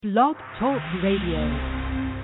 Blog Talk Radio.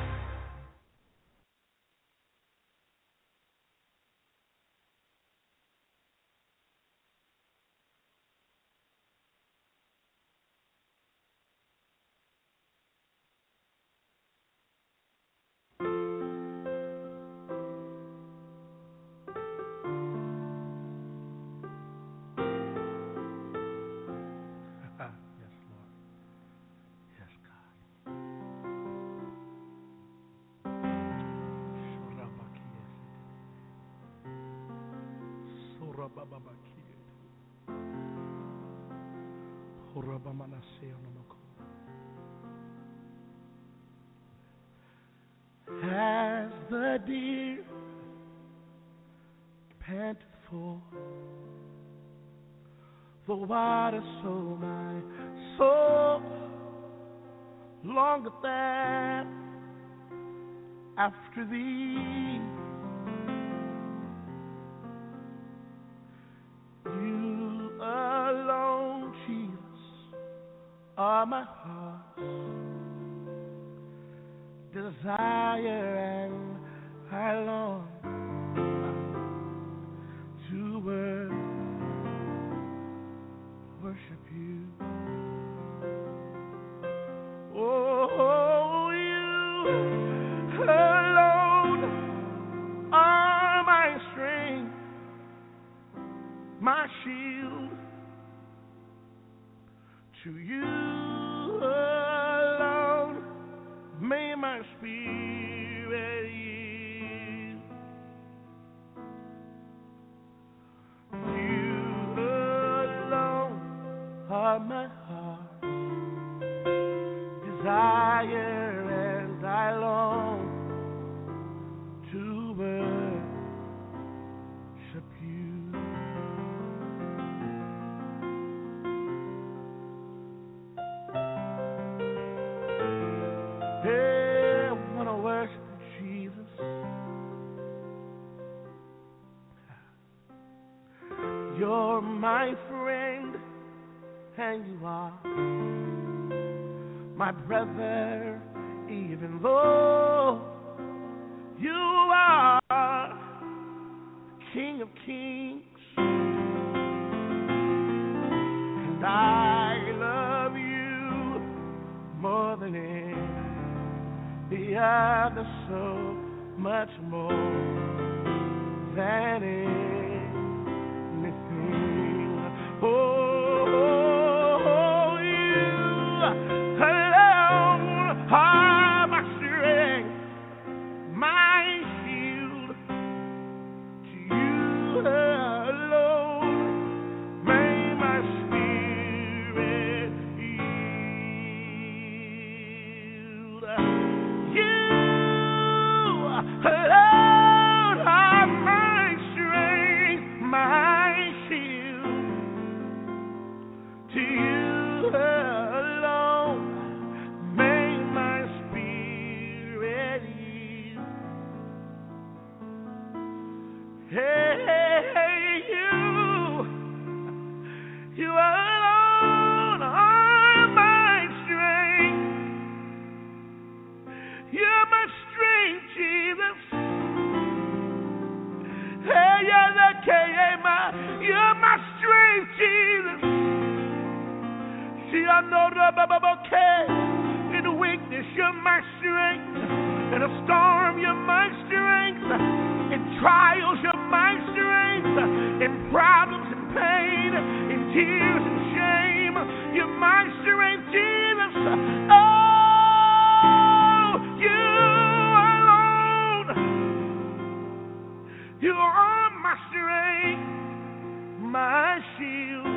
As the deer panteth for the water, so my soul longeth there after thee. You alone, Jesus, are my heart's desire, and I long to worship you. Oh, you alone are my strength, my shield. To you alone may my spirit yield. You alone are my heart's desire, and I long to worship you. Hey, I want to worship you, Jesus. You're my friend, and you are my brother, even though you are King of Kings, and I love you more than any other, so much more than anything. Oh, you alone are my strength, my shield. To you alone may my spirit yield. You alone are my strength, my shield. To you alone may my spirit yield. Hey, you alone are my strength. You're my strength, Jesus. Hey, you're my strength, Jesus. In weakness, you're my strength. In a storm, you're my strength. In trials, you're my strength. In problems and pain, in tears and shame, you're my strength, Jesus. Oh, you alone, you are my strength, my shield.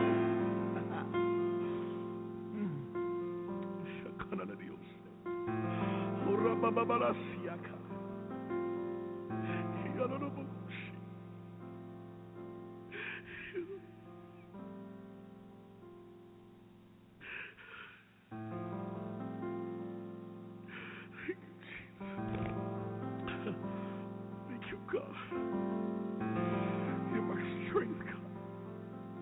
Thank you, God. You're my strength, God.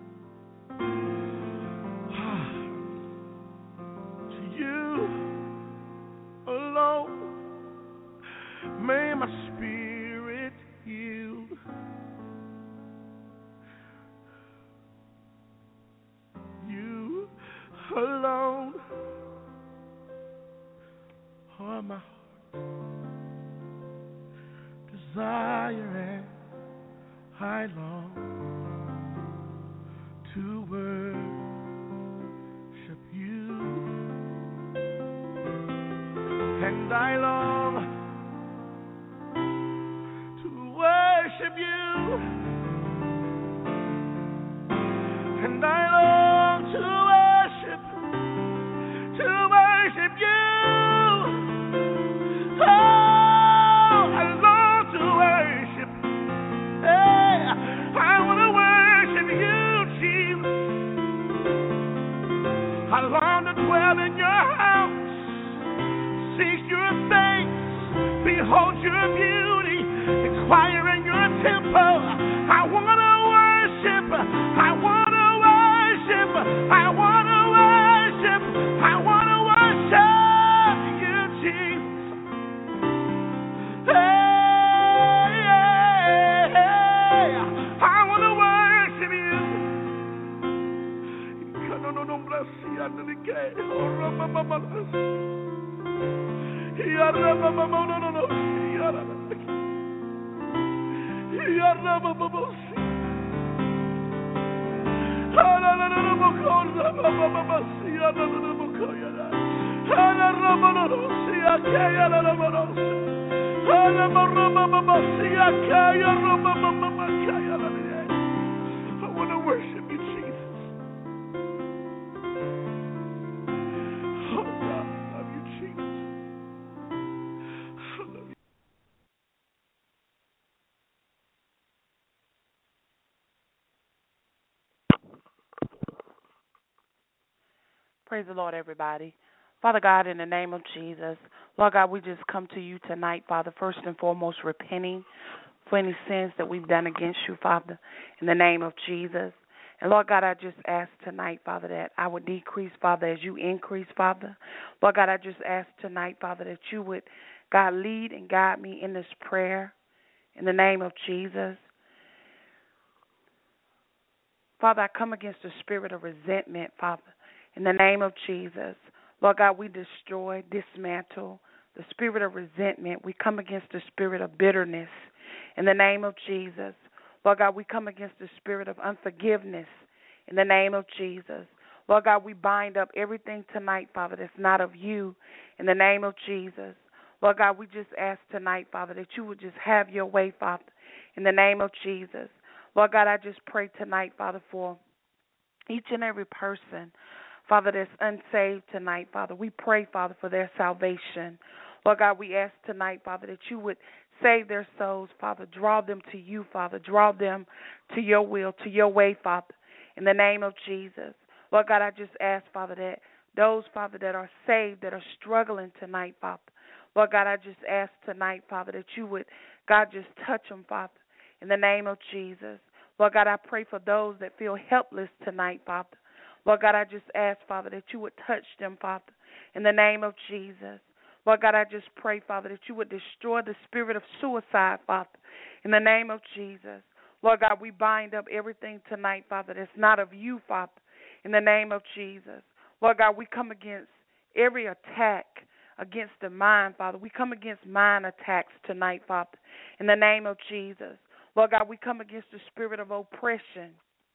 To you Oh, my desire and I long to worship you, and I long to worship you, and I long to worship you. I long to dwell in your house, seek your face, behold your beauty, inquire in your temple. I want to worship, I want to worship, I want to worship, I want to worship you, Jesus. Hey, hey, hey. I want to worship you. I want to worship you, Jesus. Oh, God, I love you, Jesus. I love you. Praise the Lord, everybody. Father God, in the name of Jesus, Lord God, we just come to you tonight, Father, first and foremost, repenting for any sins that we've done against you, Father, in the name of Jesus. And Lord God, I just ask tonight, Father, that I would decrease, Father, as you increase, Father. Lord God, I just ask tonight, Father, that you would, God, lead and guide me in this prayer in the name of Jesus. Father, I come against the spirit of resentment, Father, in the name of Jesus. Lord God, we destroy, dismantle the spirit of resentment. We come against the spirit of bitterness in the name of Jesus. Lord God, we come against the spirit of unforgiveness in the name of Jesus. Lord God, we bind up everything tonight, Father, that's not of you in the name of Jesus. Lord God, we just ask tonight, Father, that you would just have your way, Father, in the name of Jesus. Lord God, I just pray tonight, Father, for each and every person, Father, that's unsaved tonight, Father. We pray, Father, for their salvation. Lord God, we ask tonight, Father, that you would save their souls, Father. Draw them to you, Father. Draw them to your will, to your way, Father, in the name of Jesus. Lord God, I just ask, Father, that those, Father, that are saved, that are struggling tonight, Father. Lord God, I just ask tonight, Father, that you would, God, just touch them, Father, in the name of Jesus. Lord God, I pray for those that feel helpless tonight, Father. Lord God, I just ask, Father, that you would touch them, Father, in the name of Jesus. Lord God, I just pray, Father, that you would destroy the spirit of suicide, Father, in the name of Jesus. Lord God, we bind up everything tonight, Father, that's not of you, Father, in the name of Jesus. Lord God, we come against every attack against the mind, Father. We come against mind attacks tonight, Father, in the name of Jesus. Lord God, we come against the spirit of oppression.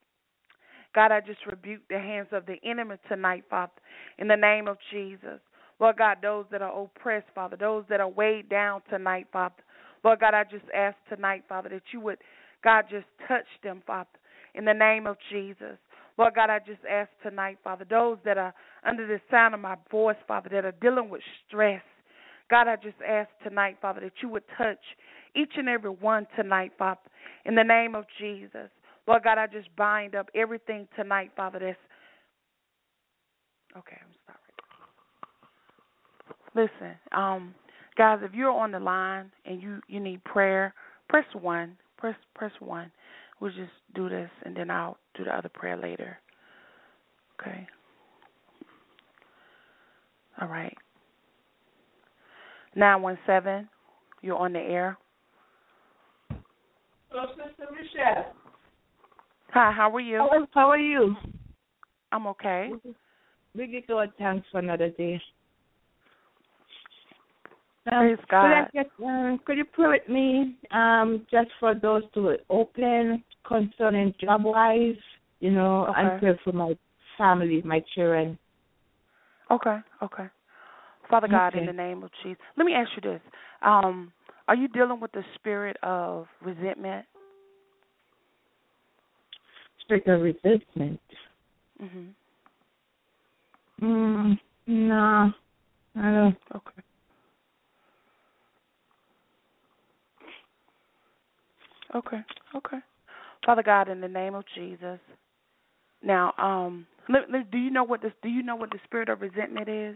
God, I just rebuke the hands of the enemy tonight, Father, in the name of Jesus. Lord God, those that are oppressed, Father, those that are weighed down tonight, Father. Lord God, I just ask tonight, Father, that you would, God, just touch them, Father, in the name of Jesus. Lord God, I just ask tonight, Father, those that are under the sound of my voice, Father, that are dealing with stress. God, I just ask tonight, Father, that you would touch each and every one tonight, Father, in the name of Jesus. Lord God, I just bind up everything tonight, Father, that's... Okay, I'm sorry. Listen, guys, if you're on the line and you need prayer, press 1. Press 1. We'll just do this, and then I'll do the other prayer later. Okay? All right. 917, you're on the air. Hello, Sister Michelle. Hi, how are you? How are you? I'm okay. We give God thanks for another day. Praise God. Could you pray with me just for those to open concerning job-wise, and pray for my family, my children. Okay. Father God, in the name of Jesus, let me ask you this. Are you dealing with the spirit of resentment? Spirit of resentment? No, I don't. Okay. Father God, in the name of Jesus. Now, do you know what the spirit of resentment is?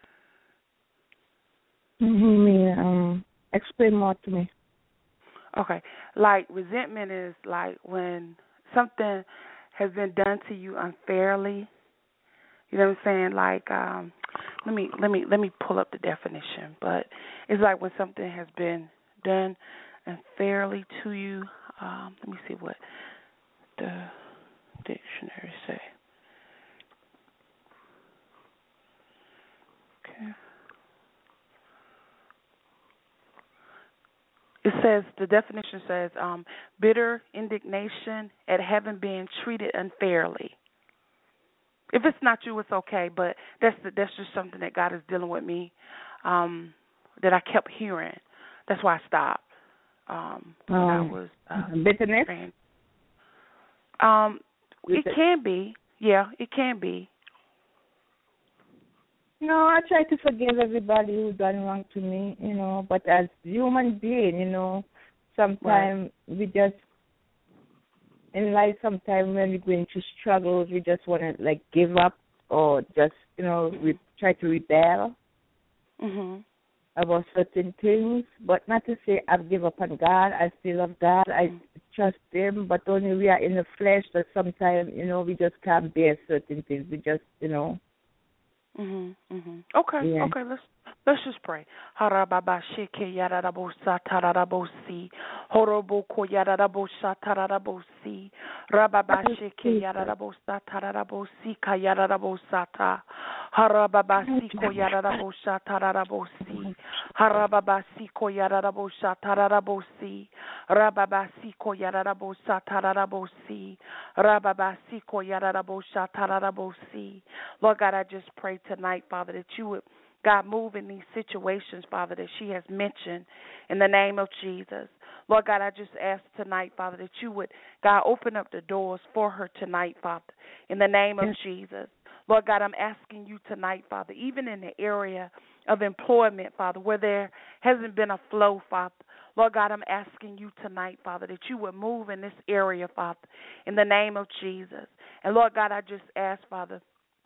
Explain more to me. Okay, like resentment is like when something has been done to you unfairly. You know what I'm saying? Like, let me pull up the definition. But it's like when something has been done unfairly to you. Let me see what the dictionary say. Okay. It says, the definition says, bitter indignation at having been treated unfairly. If it's not you, it's okay, but that's just something that God is dealing with me, that I kept hearing. That's why I stopped. When I was bitterness. praying. It can be, it can be. No, I try to forgive everybody who's done wrong to me, but as human being, sometimes we just, in life, sometimes when we're going through struggles, we just want to, give up or just, we try to rebel about certain things, but not to say I've given up on God. I still love God. I trust Him, but only we are in the flesh that sometimes, we just can't bear certain things. We just, Okay, let's just pray. Harababa sheke yararabosa tararabosi. Horoboko yararabosa tararabosi. Rababa sheke yararabosa tararabosi ka yararabosata. Harababa siko yararabosa tararabosi. Harababa siko yararabosa tararabosi. Rababa siko yararabosa tararabosi. Rababa siko yararabosa tararabosi. Lord God, I just pray tonight, Father, that you would, God, move in these situations, Father, that she has mentioned in the name of Jesus. Lord God, I just ask tonight, Father, that you would, God, open up the doors for her tonight, Father, in the name of Jesus. Lord God, I'm asking you tonight, Father, even in the area of employment, Father, where there hasn't been a flow, Father. Lord God, I'm asking you tonight, Father, that you would move in this area, Father, in the name of Jesus. And Lord God, I just ask, Father,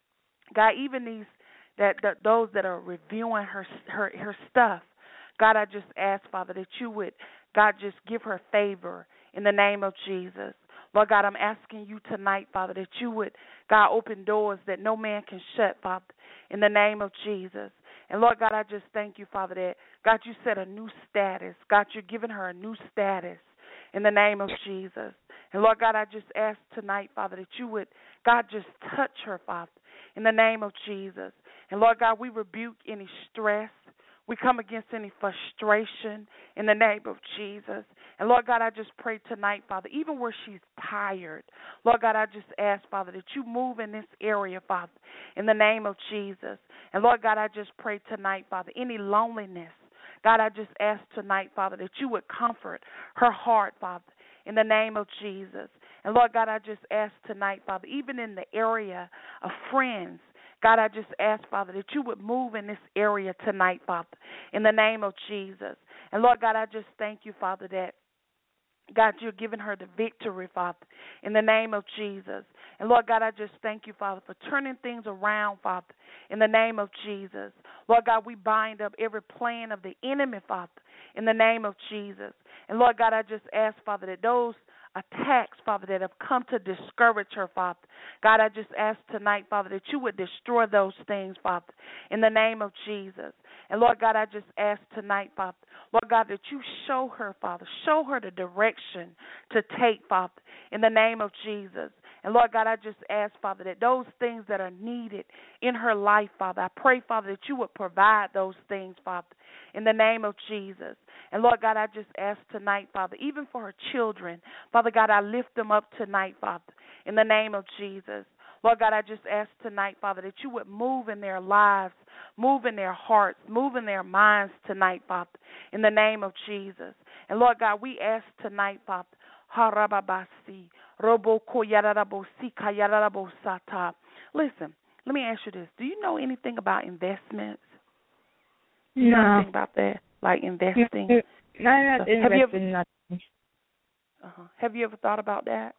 God, even these those that are reviewing her stuff, God, I just ask, Father, that you would, God, just give her favor in the name of Jesus. Lord God, I'm asking you tonight, Father, that you would, God, open doors that no man can shut, Father, in the name of Jesus. And Lord God, I just thank you, Father, that, God, you set a new status. God, you're giving her a new status in the name of Jesus. And Lord God, I just ask tonight, Father, that you would, God, just touch her, Father, in the name of Jesus. And Lord God, we rebuke any stress. We come against any frustration in the name of Jesus. And Lord God, I just pray tonight, Father, even where she's tired, Lord God, I just ask, Father, that you move in this area, Father, in the name of Jesus. And Lord God, I just pray tonight, Father, any loneliness, God, I just ask tonight, Father, that you would comfort her heart, Father, in the name of Jesus. And Lord God, I just ask tonight, Father, even in the area of friends, God, I just ask, Father, that you would move in this area tonight, Father, in the name of Jesus. And Lord God, I just thank you, Father, that, God, you're giving her the victory, Father, in the name of Jesus. And Lord God, I just thank you, Father, for turning things around, Father, in the name of Jesus. Lord God, we bind up every plan of the enemy, Father, in the name of Jesus. And Lord God, I just ask, Father, that those attacks, Father, that have come to discourage her, Father, God, I just ask tonight, Father, that you would destroy those things, Father, in the name of Jesus. And Lord God, I just ask tonight, Father, Lord God, that you show her, Father, show her the direction to take, Father, in the name of Jesus. And, Lord God, I just ask, Father, that those things that are needed in her life, Father, I pray, Father, that you would provide those things, Father, in the name of Jesus. And, Lord God, I just ask tonight, Father, even for her children, Father God, I lift them up tonight, Father, in the name of Jesus. Lord God, I just ask tonight, Father, that you would move in their lives, move in their hearts, move in their minds tonight, Father, in the name of Jesus. And, Lord God, we ask tonight, Father, Harababasi, Roboko Yararabosi, Kayarabosata. Listen, let me ask you this. Do you know anything about investments? You know anything about that? Like investing? No, I'm not investing nothing. Have you ever thought about that?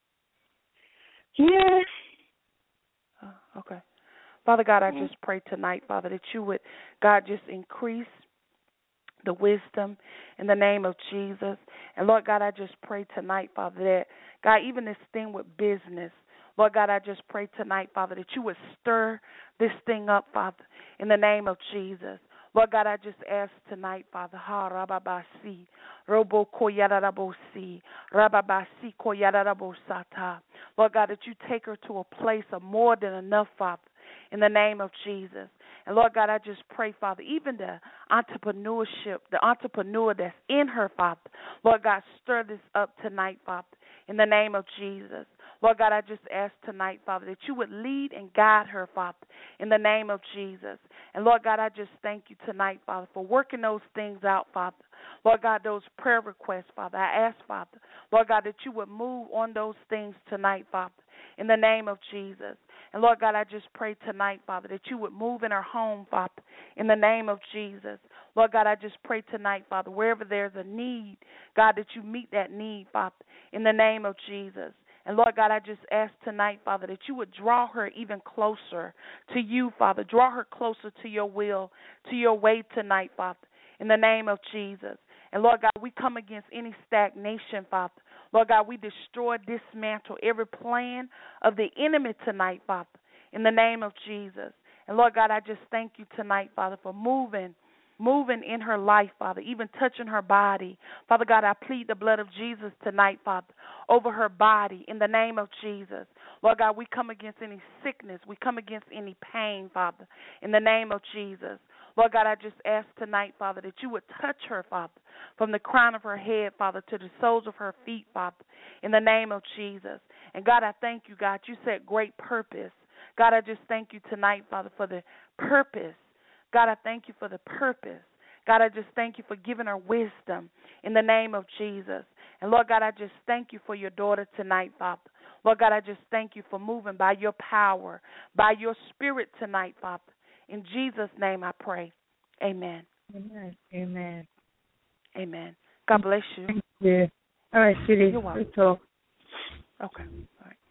Yeah. Okay. Father God, I just pray tonight, Father, that you would, God, just increase the wisdom in the name of Jesus. And, Lord God, I just pray tonight, Father, that, God, even this thing with business, Lord God, I just pray tonight, Father, that you would stir this thing up, Father, in the name of Jesus. Lord God, I just ask tonight, Father, Rababasi, Robo Koyarabosi, Rababasi Koyarabosata. Lord God, that you take her to a place of more than enough, Father, in the name of Jesus. And Lord God, I just pray, Father, even the entrepreneurship, the entrepreneur that's in her, Father, Lord God, stir this up tonight, Father, in the name of Jesus. Lord God, I just ask tonight, Father, that you would lead and guide her, Father, in the name of Jesus. And Lord God, I just thank you tonight, Father, for working those things out, Father. Lord God, those prayer requests, Father, I ask, Father, Lord God, that you would move on those things tonight, Father, in the name of Jesus. And Lord God, I just pray tonight, Father, that you would move in her home, Father, in the name of Jesus. Lord God, I just pray tonight, Father, wherever there's a need, God, that you meet that need, Father, in the name of Jesus. And Lord God, I just ask tonight, Father, that you would draw her even closer to you, Father. Draw her closer to your will, to your way tonight, Father, in the name of Jesus. And Lord God, we come against any stagnation, Father. Lord God, we destroy, dismantle every plan of the enemy tonight, Father, in the name of Jesus. And Lord God, I just thank you tonight, Father, for moving in her life, Father, even touching her body. Father God, I plead the blood of Jesus tonight, Father, over her body in the name of Jesus. Lord God, we come against any sickness. We come against any pain, Father, in the name of Jesus. Lord God, I just ask tonight, Father, that you would touch her, Father, from the crown of her head, Father, to the soles of her feet, Father, in the name of Jesus. And God, I thank you, God. You said great purpose. God, I just thank you tonight, Father, for the purpose. God, I thank you for the purpose. God, I just thank you for giving her wisdom in the name of Jesus. And Lord God, I just thank you for your daughter tonight, Father. Lord God, I just thank you for moving by your power, by your spirit tonight, Father. In Jesus' name I pray. Amen. Amen. Amen. Amen. God bless you. Yeah. All right, sweetie. You're welcome. Talk. Okay. All right.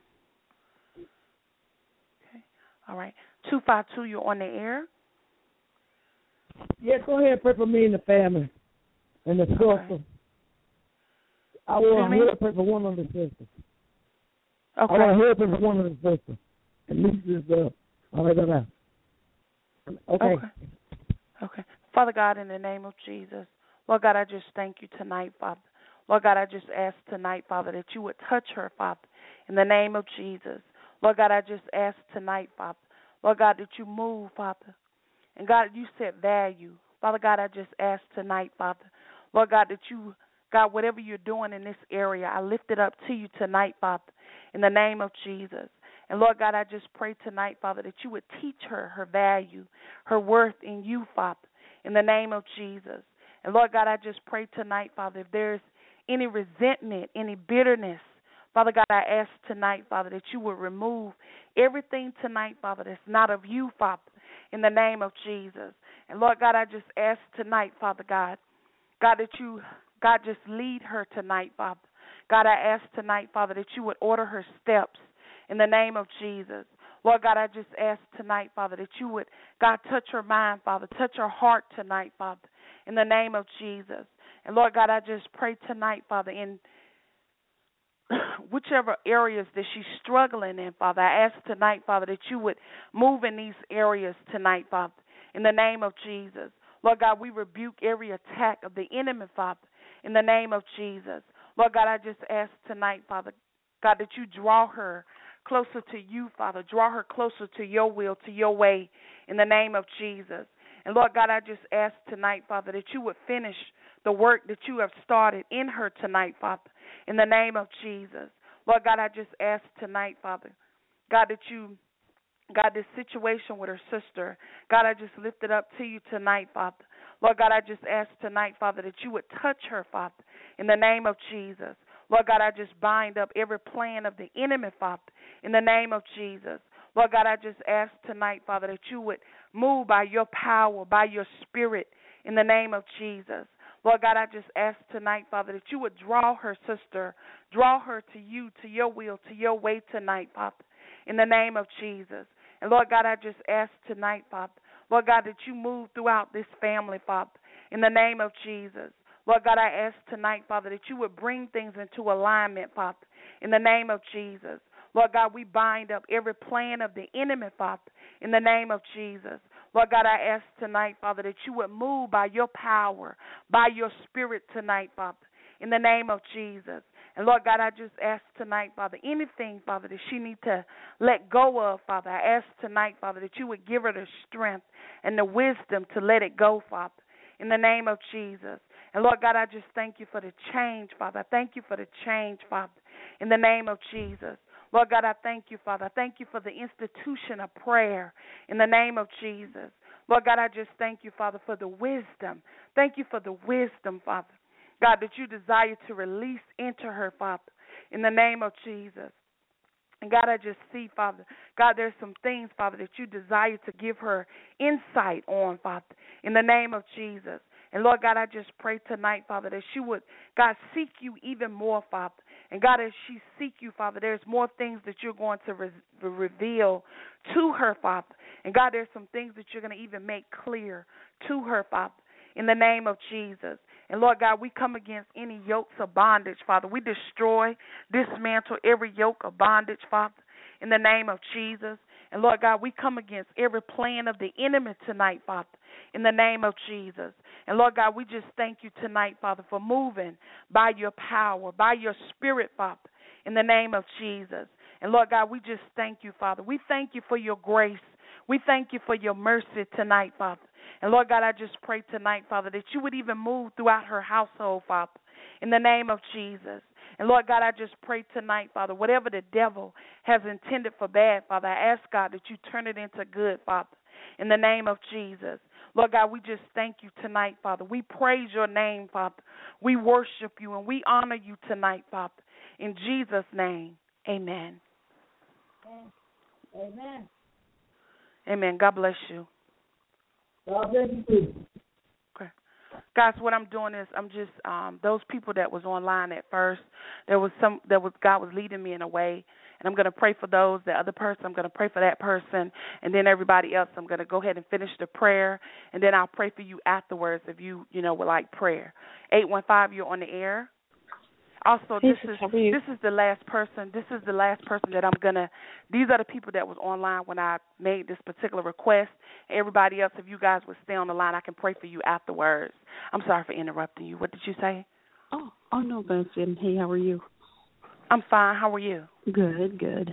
Okay. All right. 252, you're on the air. Yeah, go ahead and pray for me and the family and the sister. Okay. I want to pray for one of the sisters. Okay. I want to pray for one of the sisters. And this is all right. Okay. Okay. Father God, in the name of Jesus, Lord God, I just thank you tonight, Father. Lord God, I just ask tonight, Father, that you would touch her, Father, in the name of Jesus. Lord God, I just ask tonight, Father, Lord God, that you move, Father. And God, you said value. Father God, I just ask tonight, Father, Lord God, that you, God, whatever you're doing in this area, I lift it up to you tonight, Father, in the name of Jesus. And Lord God, I just pray tonight, Father, that you would teach her her value, her worth in you, Father, in the name of Jesus. And Lord God, I just pray tonight, Father, if there's any resentment, any bitterness, Father God, I ask tonight, Father, that you would remove everything tonight, Father, that's not of you, Father, in the name of Jesus. And Lord God, I just ask tonight, Father God, God, that you, God, just lead her tonight, Father. God, I ask tonight, Father, that you would order her steps in the name of Jesus. Lord God, I just ask tonight, Father, that you would, God, touch her mind, Father, touch her heart tonight, Father, in the name of Jesus. And Lord God, I just pray tonight, Father, in whichever areas that she's struggling in, Father, I ask tonight, Father, that you would move in these areas tonight, Father, in the name of Jesus. Lord God, we rebuke every attack of the enemy, Father, in the name of Jesus. Lord God, I just ask tonight, Father, God, that you draw her closer to you, Father. Draw her closer to your will, to your way, in the name of Jesus. And Lord God, I just ask tonight, Father, that you would finish the work that you have started in her tonight, Father, in the name of Jesus. Lord God, I just ask tonight, Father, God, that you, God, this situation with her sister, God, I just lift it up to you tonight, Father. Lord God, I just ask tonight, Father, that you would touch her, Father, in the name of Jesus. Lord God, I just bind up every plan of the enemy, Father, in the name of Jesus. Lord God, I just ask tonight, Father, that you would move by your power, by your spirit, in the name of Jesus. Lord God, I just ask tonight, Father, that you would draw her sister, draw her to you, to your will, to your way tonight, Father, in the name of Jesus. And Lord God, I just ask tonight, Father, Lord God, that you move throughout this family, Father, in the name of Jesus. Lord God, I ask tonight, Father, that you would bring things into alignment, Father, in the name of Jesus. Lord God, we bind up every plan of the enemy, Father, in the name of Jesus. Lord God, I ask tonight, Father, that you would move by your power, by your spirit tonight, Father, in the name of Jesus. And Lord God, I just ask tonight, Father, anything, Father, that she needs to let go of, Father, I ask tonight, Father, that you would give her the strength and the wisdom to let it go, Father, in the name of Jesus. And Lord God, I just thank you for the change, Father. I thank you for the change, Father, in the name of Jesus. Lord God, I thank you, Father. I thank you for the institution of prayer in the name of Jesus. Lord God, I just thank you, Father, for the wisdom. Thank you for the wisdom, Father. God, that you desire to release into her, Father, in the name of Jesus. And God, I just see, Father, God, there's some things, Father, that you desire to give her insight on, Father, in the name of Jesus. And Lord God, I just pray tonight, Father, that she would, God, seek you even more, Father. And God, as she seek you, Father, there's more things that you're going to reveal to her, Father. And God, there's some things that you're going to even make clear to her, Father, in the name of Jesus. And Lord God, we come against any yokes of bondage, Father. We destroy, dismantle every yoke of bondage, Father, in the name of Jesus. And Lord God, we come against every plan of the enemy tonight, Father, in the name of Jesus. And Lord God, we just thank you tonight, Father, for moving by your power, by your spirit, Father, in the name of Jesus. And Lord God, we just thank you, Father. We thank you for your grace. We thank you for your mercy tonight, Father. And Lord God, I just pray tonight, Father, that you would even move throughout her household, Father, in the name of Jesus. And Lord God, I just pray tonight, Father, whatever the devil has intended for bad, Father, I ask, God, that you turn it into good, Father, in the name of Jesus. Lord God, we just thank you tonight, Father. We praise your name, Father. We worship you and we honor you tonight, Father. In Jesus' name, amen. Amen. Amen. God bless you. God bless you too. Okay. Guys, what I'm doing is I'm just those people that was online at first, God was leading me in a way, and I'm going to pray for those. The other person, I'm going to pray for that person, and then everybody else, I'm going to go ahead and finish the prayer, and then I'll pray for you afterwards if you would like prayer. 815, you're on the air. Also, this is the last person. This is the last person that I'm gonna. These are the people that was online when I made this particular request. Everybody else, if you guys would stay on the line, I can pray for you afterwards. I'm sorry for interrupting you. What did you say? Oh no, Benson. Hey, how are you? I'm fine. How are you? Good.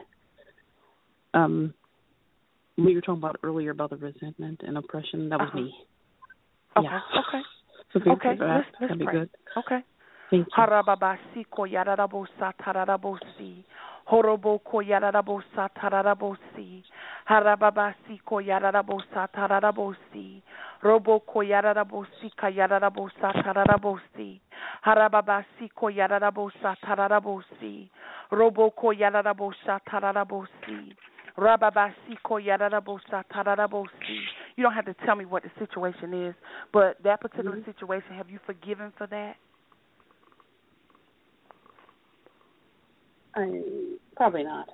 We were talking about earlier about the resentment and oppression. That was me. Okay. Yeah. Okay. So okay. Let's That'd be pray. good. Okay. Thank you. Harababasiko yararabosa tararabosi. Horoboko yararabosa tararabosi. Harababasiko yararabosa tararabosi. Roboko yararabosika yararabosa tararabosi. Harababasiko yararabosa tararabosi. Roboko yararabosa tararabosi. Rababasiko yararabosa tararabosi. You don't have to tell me what the situation is, but that particular situation, have you forgiven for that? Probably not.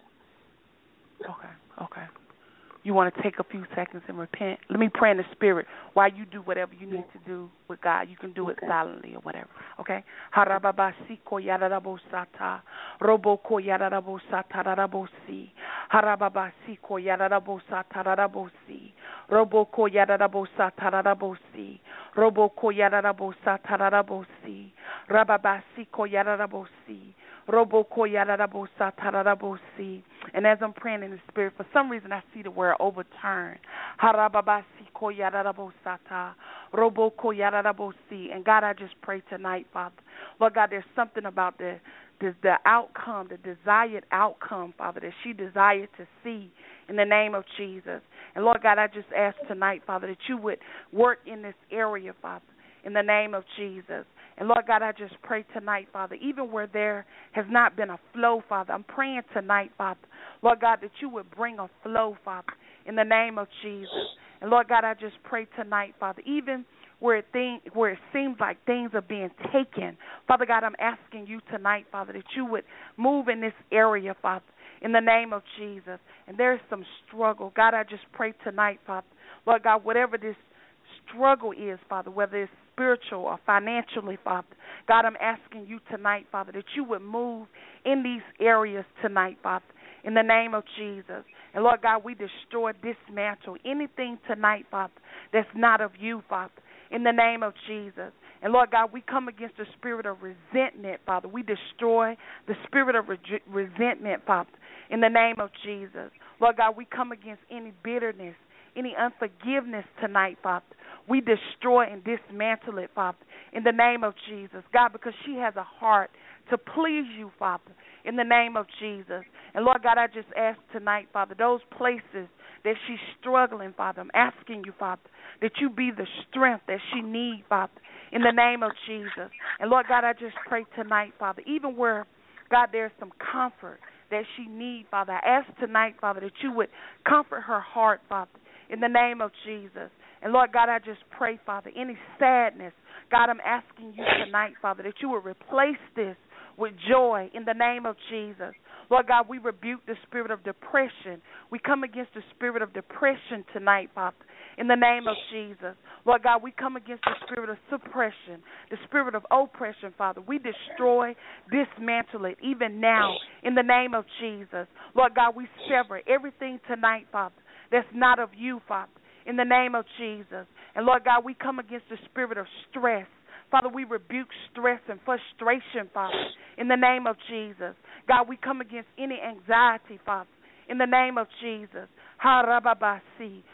Okay. You want to take a few seconds and repent? Let me pray in the spirit while you do whatever you need to do with God. You can do it silently or whatever. Okay? Harababasiko yararabosata. Roboko yararabosata rarabosi. Harababasiko yararabosata rarabosi. Roboko yararabosata rarabosi. Roboko yararabosata rarabosi. Rababasiko yararabosi. Roboko yararabosa tararabosi. And as I'm praying in the Spirit, for some reason I see the word overturn. Harababasiko yararabosata, roboko yararabosi. And God, I just pray tonight, Father. Lord God, there's something about the outcome, the desired outcome, Father, that she desired to see in the name of Jesus. And Lord God, I just ask tonight, Father, that you would work in this area, Father, in the name of Jesus. And Lord God, I just pray tonight, Father, even where there has not been a flow, Father, I'm praying tonight, Father, Lord God, that you would bring a flow, Father, in the name of Jesus. And Lord God, I just pray tonight, Father, even where it seems like things are being taken, Father God, I'm asking you tonight, Father, that you would move in this area, Father, in the name of Jesus. And there's some struggle. God, I just pray tonight, Father, Lord God, whatever this struggle is, Father, whether it's spiritual or financially, Father, God, I'm asking you tonight, Father, that you would move in these areas tonight, Father, in the name of Jesus. And Lord God, we destroy, dismantle anything tonight, Father, that's not of you, Father, in the name of Jesus. And Lord God, we come against the spirit of resentment, Father. We destroy the spirit of resentment, Father, in the name of Jesus. Lord God, we come against any bitterness, any unforgiveness tonight, Father. We destroy and dismantle it, Father, in the name of Jesus. God, because she has a heart to please you, Father, in the name of Jesus. And Lord God, I just ask tonight, Father, those places that she's struggling, Father, I'm asking you, Father, that you be the strength that she needs, Father, in the name of Jesus. And Lord God, I just pray tonight, Father, even where, God, there's some comfort that she needs, Father, I ask tonight, Father, that you would comfort her heart, Father, in the name of Jesus. And Lord God, I just pray, Father, any sadness, God, I'm asking you tonight, Father, that you would replace this with joy in the name of Jesus. Lord God, we rebuke the spirit of depression. We come against the spirit of depression tonight, Father, in the name of Jesus. Lord God, we come against the spirit of suppression, the spirit of oppression, Father. We destroy, dismantle it even now in the name of Jesus. Lord God, we sever everything tonight, Father, that's not of you, Father, in the name of Jesus. And Lord God, we come against the spirit of stress. Father, we rebuke stress and frustration, Father, in the name of Jesus. God, we come against any anxiety, Father, in the name of Jesus. Ha-ra-ba-ba-si,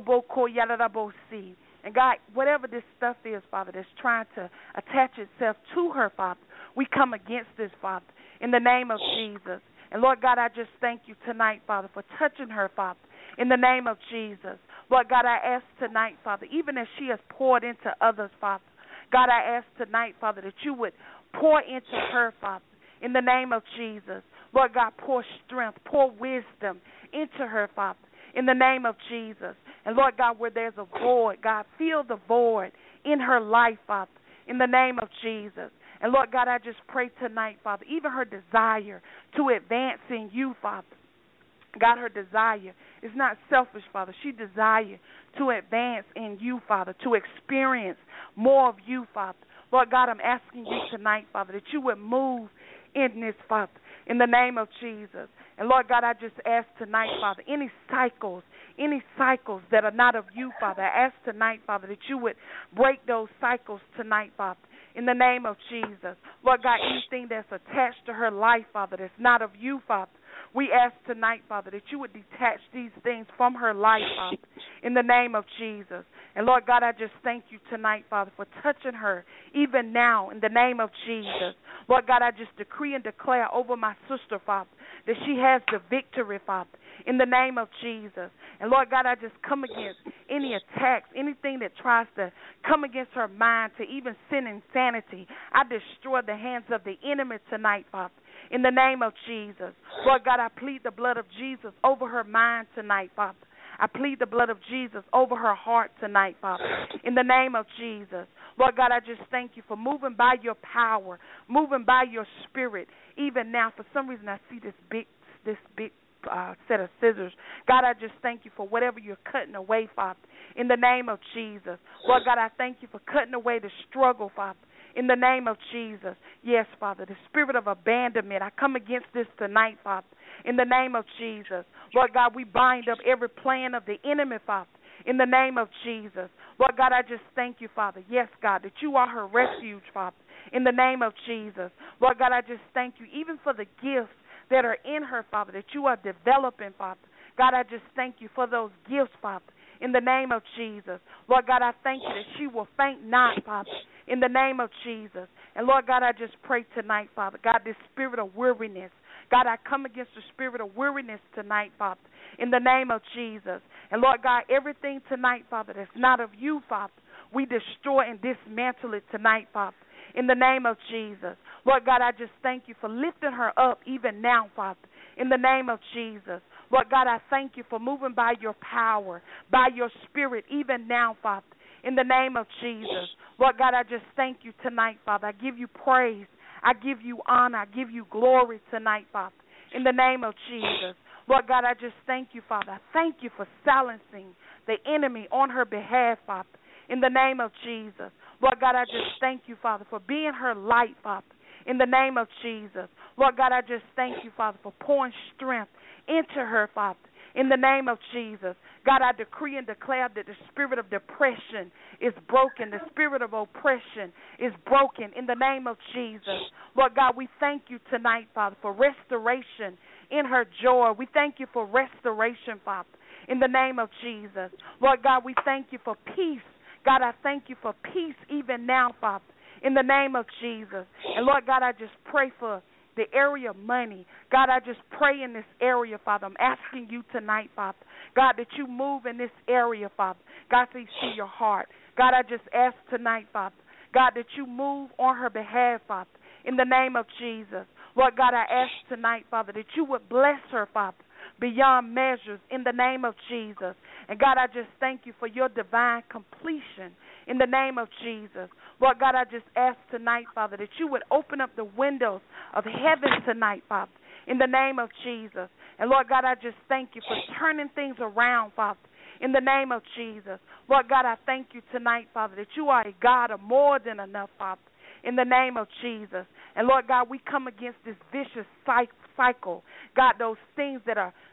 ro-bo-ko-ya-ra-ra-bo-si. And God, whatever this stuff is, Father, that's trying to attach itself to her, Father, we come against this, Father, in the name of Jesus. And Lord God, I just thank you tonight, Father, for touching her, Father, in the name of Jesus. Lord God, I ask tonight, Father, even as she has poured into others, Father, God, I ask tonight, Father, that you would pour into her, Father, in the name of Jesus. Lord God, pour strength, pour wisdom into her, Father, in the name of Jesus. And Lord God, where there's a void, God, fill the void in her life, Father, in the name of Jesus. And Lord God, I just pray tonight, Father, even her desire to advance in you, Father. God, her desire is not selfish, Father. She desires to advance in you, Father, to experience more of you, Father. Lord God, I'm asking you tonight, Father, that you would move in this, Father, in the name of Jesus. And Lord God, I just ask tonight, Father, any cycles that are not of you, Father, I ask tonight, Father, that you would break those cycles tonight, Father, in the name of Jesus. Lord God, anything that's attached to her life, Father, that's not of you, Father, we ask tonight, Father, that you would detach these things from her life, Father, in the name of Jesus. And Lord God, I just thank you tonight, Father, for touching her even now in the name of Jesus. Lord God, I just decree and declare over my sister, Father, that she has the victory, Father, in the name of Jesus. And Lord God, I just come against any attacks, anything that tries to come against her mind to even sin insanity. I destroy the hands of the enemy tonight, Father, in the name of Jesus. Lord God, I plead the blood of Jesus over her mind tonight, Father. I plead the blood of Jesus over her heart tonight, Father, in the name of Jesus. Lord God, I just thank you for moving by your power, moving by your spirit. Even now, for some reason, I see this big set of scissors. God, I just thank you for whatever you're cutting away, Father, in the name of Jesus. Lord God, I thank you for cutting away the struggle, Father, in the name of Jesus. Yes, Father, the spirit of abandonment, I come against this tonight, Father, in the name of Jesus. Lord God, we bind up every plan of the enemy, Father, in the name of Jesus. Lord God, I just thank you, Father, yes, God, that you are her refuge, Father, in the name of Jesus. Lord God, I just thank you even for the gifts that are in her, Father, that you are developing, Father. God, I just thank you for those gifts, Father, in the name of Jesus. Lord God, I thank you that she will faint not, Father, in the name of Jesus. And Lord God, I just pray tonight, Father, God, this spirit of weariness, God, I come against the spirit of weariness tonight, Father, in the name of Jesus. And Lord God, everything tonight, Father, that's not of you, Father, we destroy and dismantle it tonight, Father, in the name of Jesus. Lord God, I just thank you for lifting her up even now, Father, in the name of Jesus. Lord God, I thank you for moving by your power, by your spirit, even now, Father, in the name of Jesus. Lord God, I just thank you tonight, Father. I give you praise. I give you honor. I give you glory tonight, Father, in the name of Jesus. Lord God, I just thank you, Father. I thank you for silencing the enemy on her behalf, Father, in the name of Jesus. Lord God, I just thank you, Father, for being her light, Father, in the name of Jesus. Lord God, I just thank you, Father, for pouring strength into her, Father, in the name of Jesus. God, I decree and declare that the spirit of depression is broken. The spirit of oppression is broken in the name of Jesus. Lord God, we thank you tonight, Father, for restoration in her joy. We thank you for restoration, Father, in the name of Jesus. Lord God, we thank you for peace. God, I thank you for peace even now, Father, in the name of Jesus. And Lord God, I just pray for the area of money. God, I just pray in this area, Father. I'm asking you tonight, Father, God, that you move in this area, Father. God, so you see your heart. God, I just ask tonight, Father, God, that you move on her behalf, Father, in the name of Jesus. Lord God, I ask tonight, Father, that you would bless her, Father, beyond measures in the name of Jesus. And God, I just thank you for your divine completion in the name of Jesus. Lord God, I just ask tonight, Father, that you would open up the windows of heaven tonight, Father, in the name of Jesus. And Lord God, I just thank you for turning things around, Father, in the name of Jesus. Lord God, I thank you tonight, Father, that you are a God of more than enough, Father, in the name of Jesus. And Lord God, we come against this vicious cycle. God, those things that are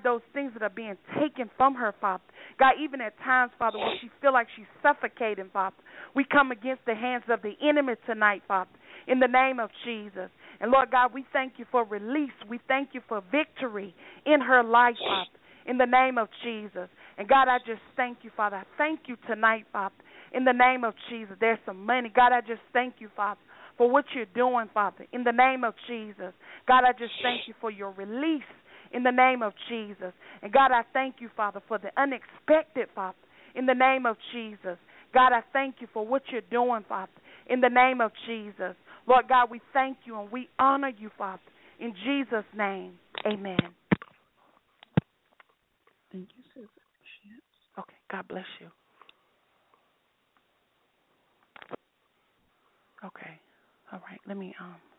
being taken from her, Father. God, even at times, Father, when she feel like she's suffocating, Father, we come against the hands of the enemy tonight, Father, in the name of Jesus. And Lord God, we thank you for release. We thank you for victory in her life, Father, in the name of Jesus. And God, I just thank you, Father. I thank you tonight, Father, in the name of Jesus. There's some money. God, I just thank you, Father, for what you're doing, Father, in the name of Jesus. God, I just thank you for your release in the name of Jesus. And God, I thank you, Father, for the unexpected, Father, in the name of Jesus. God, I thank you for what you're doing, Father, in the name of Jesus. Lord God, we thank you and we honor you, Father, in Jesus' name. Amen. Thank you, Susan. Appreciate it. Okay, God bless you. Okay, all right, let me,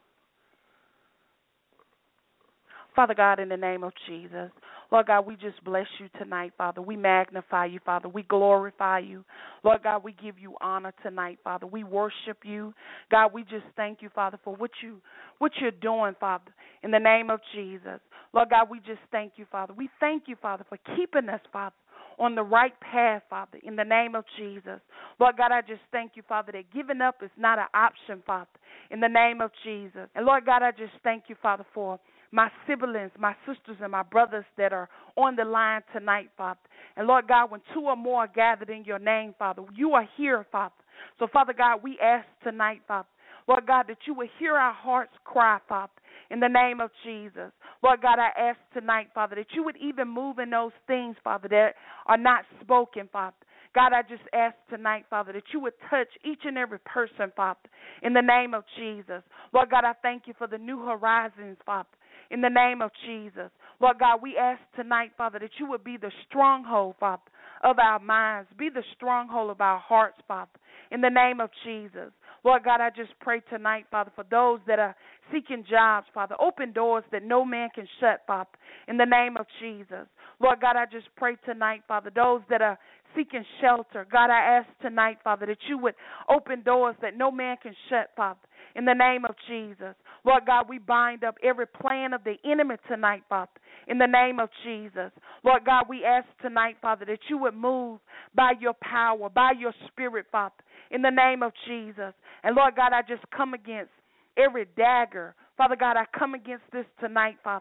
Father God, in the name of Jesus, Lord God, we just bless you tonight, Father. We magnify you, Father. We glorify you. Lord God, we give you honor tonight, Father. We worship you. God, we just thank you, Father, for what you're doing, Father, in the name of Jesus. Lord God, we just thank you, Father. We thank you, Father, for keeping us, Father, on the right path, Father, in the name of Jesus. Lord God, I just thank you, Father, that giving up is not an option, Father, in the name of Jesus. And Lord God, I just thank you, Father, for my siblings, my sisters, and my brothers that are on the line tonight, Father. And Lord God, when two or more are gathered in your name, Father, you are here, Father. So, Father God, we ask tonight, Father, Lord God, that you would hear our hearts cry, Father, in the name of Jesus. Lord God, I ask tonight, Father, that you would even move in those things, Father, that are not spoken, Father. God, I just ask tonight, Father, that you would touch each and every person, Father, in the name of Jesus. Lord God, I thank you for the new horizons, Father, in the name of Jesus. Lord God, we ask tonight, Father, that you would be the stronghold, Father, of our minds. Be the stronghold of our hearts, Father, in the name of Jesus. Lord God, I just pray tonight, Father, for those that are seeking jobs, Father. Open doors that no man can shut, Father, in the name of Jesus. Lord God, I just pray tonight, Father, those that are seeking shelter. God, I ask tonight, Father, that you would open doors that no man can shut, Father, in the name of Jesus. Lord God, we bind up every plan of the enemy tonight, Father, in the name of Jesus. Lord God, we ask tonight, Father, that you would move by your power, by your spirit, Father, in the name of Jesus. And Lord God, I just come against every dagger. Father God, I come against this tonight, Father,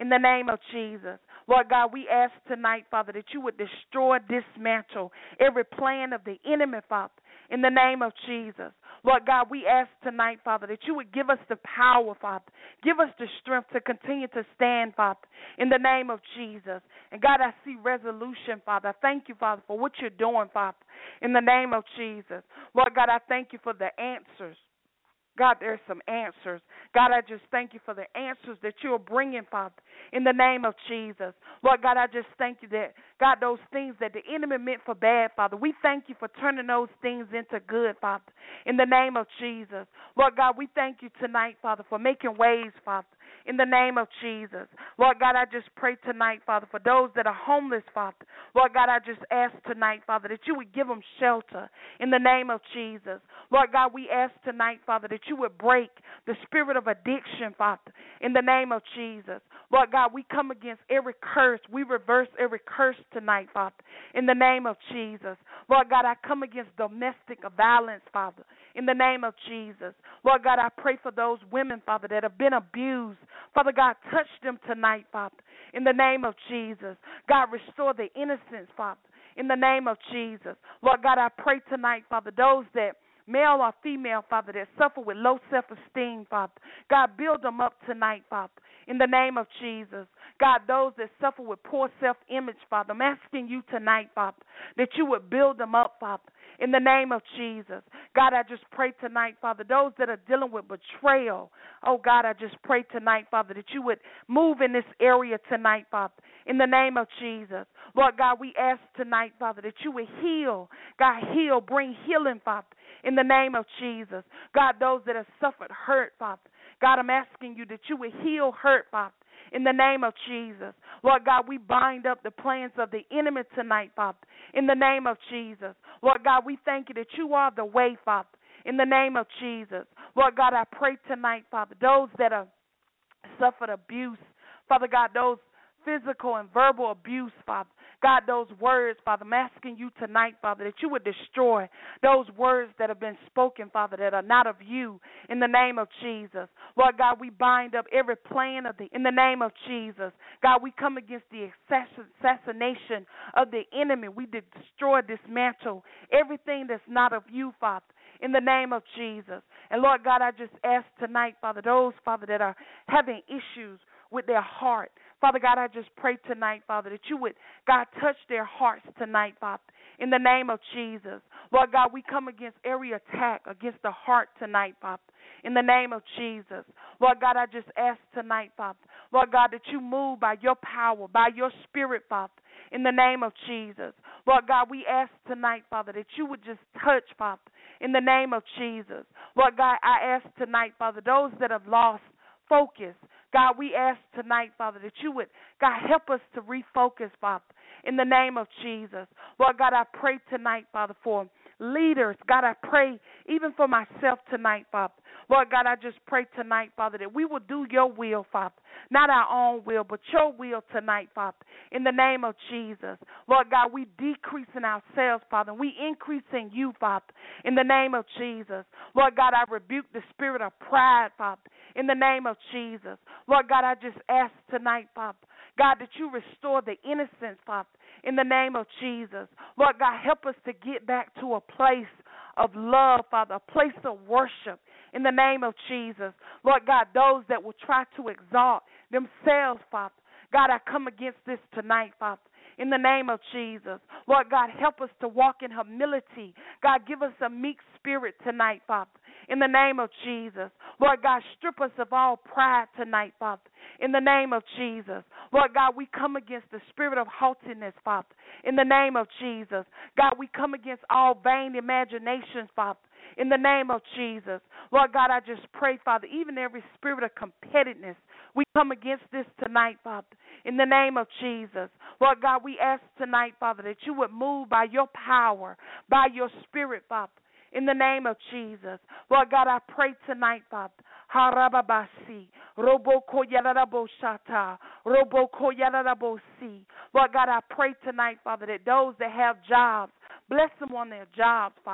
in the name of Jesus. Lord God, we ask tonight, Father, that you would destroy, dismantle every plan of the enemy, Father, in the name of Jesus. Lord God, we ask tonight, Father, that you would give us the power, Father. Give us the strength to continue to stand, Father, in the name of Jesus. And God, I see resolution, Father. I thank you, Father, for what you're doing, Father, in the name of Jesus. Lord God, I thank you for the answers. God, there's some answers. God, I just thank you for the answers that you're bringing, Father, in the name of Jesus. Lord God, I just thank you that, God, those things that the enemy meant for bad, Father, we thank you for turning those things into good, Father, in the name of Jesus. Lord God, we thank you tonight, Father, for making ways, Father, in the name of Jesus. Lord God, I just pray tonight, Father, for those that are homeless, Father. Lord God, I just ask tonight, Father, that you would give them shelter in the name of Jesus. Lord God, we ask tonight, Father, that you would break the spirit of addiction, Father, in the name of Jesus. Lord God, we come against every curse. We reverse every curse tonight, Father, in the name of Jesus. Lord God, I come against domestic violence, Father, in the name of Jesus. Lord God, I pray for those women, Father, that have been abused. Father God, touch them tonight, Father, in the name of Jesus. God, restore the innocence, Father, in the name of Jesus. Lord God, I pray tonight, Father, those that male or female, Father, that suffer with low self-esteem, Father. God, build them up tonight, Father, in the name of Jesus. God, those that suffer with poor self-image, Father, I'm asking you tonight, Father, that you would build them up, Father, in the name of Jesus. God, I just pray tonight, Father, those that are dealing with betrayal, oh God, I just pray tonight, Father, that you would move in this area tonight, Father, in the name of Jesus. Lord God, we ask tonight, Father, that you would heal. God, heal, bring healing, Father, in the name of Jesus. God, those that have suffered hurt, Father, God, I'm asking you that you would heal hurt, Father, in the name of Jesus. Lord God, we bind up the plans of the enemy tonight, Father, in the name of Jesus. Lord God, we thank you that you are the way, Father, in the name of Jesus. Lord God, I pray tonight, Father, those that have suffered abuse, Father God, those physical and verbal abuse, Father. God, those words, Father, I'm asking you tonight, Father, that you would destroy those words that have been spoken, Father, that are not of you, in the name of Jesus. Lord God, we bind up every plan in the name of Jesus. God, we come against the assassination of the enemy. We destroy, dismantle everything that's not of you, Father, in the name of Jesus. And Lord God, I just ask tonight, Father, those, Father, that are having issues with their heart, Father God, I just pray tonight, Father, that you would, God, touch their hearts tonight, Father, in the name of Jesus. Lord God, we come against every attack against the heart tonight, Father, in the name of Jesus. Lord God, I just ask tonight, Father, Lord God, that you move by your power, by your spirit, Father, in the name of Jesus. Lord God, we ask tonight, Father, that you would just touch, Father, in the name of Jesus. Lord God, I ask tonight, Father, those that have lost focus, God, we ask tonight, Father, that you would, God, help us to refocus, Father, in the name of Jesus. Lord God, I pray tonight, Father, for leaders. God, I pray even for myself tonight, Father. Lord God, I just pray tonight, Father, that we will do your will, Father, not our own will, but your will tonight, Father, in the name of Jesus. Lord God, we decrease in ourselves, Father, and we increase in you, Father, in the name of Jesus. Lord God, I rebuke the spirit of pride, Father, in the name of Jesus. Lord God, I just ask tonight, Father, God, that you restore the innocence, Father, in the name of Jesus. Lord God, help us to get back to a place of love, Father, a place of worship in the name of Jesus. Lord God, those that will try to exalt themselves, Father, God, I come against this tonight, Father, in the name of Jesus. Lord God, help us to walk in humility. God, give us a meek spirit tonight, Father, in the name of Jesus. Lord God, strip us of all pride tonight, Father, in the name of Jesus. Lord God, we come against the spirit of haughtiness, Father, in the name of Jesus. God, we come against all vain imaginations, Father, in the name of Jesus. Lord God, I just pray, Father, even every spirit of competitiveness, we come against this tonight, Father, in the name of Jesus. Lord God, we ask tonight, Father, that you would move by your power, by your spirit, Father, in the name of Jesus. Lord God, I pray tonight, Father, Harababasi, Roboko Yarabosata, Roboko Yarabosi. Lord God, I pray tonight, Father, that those that have jobs, bless them on their jobs, Father.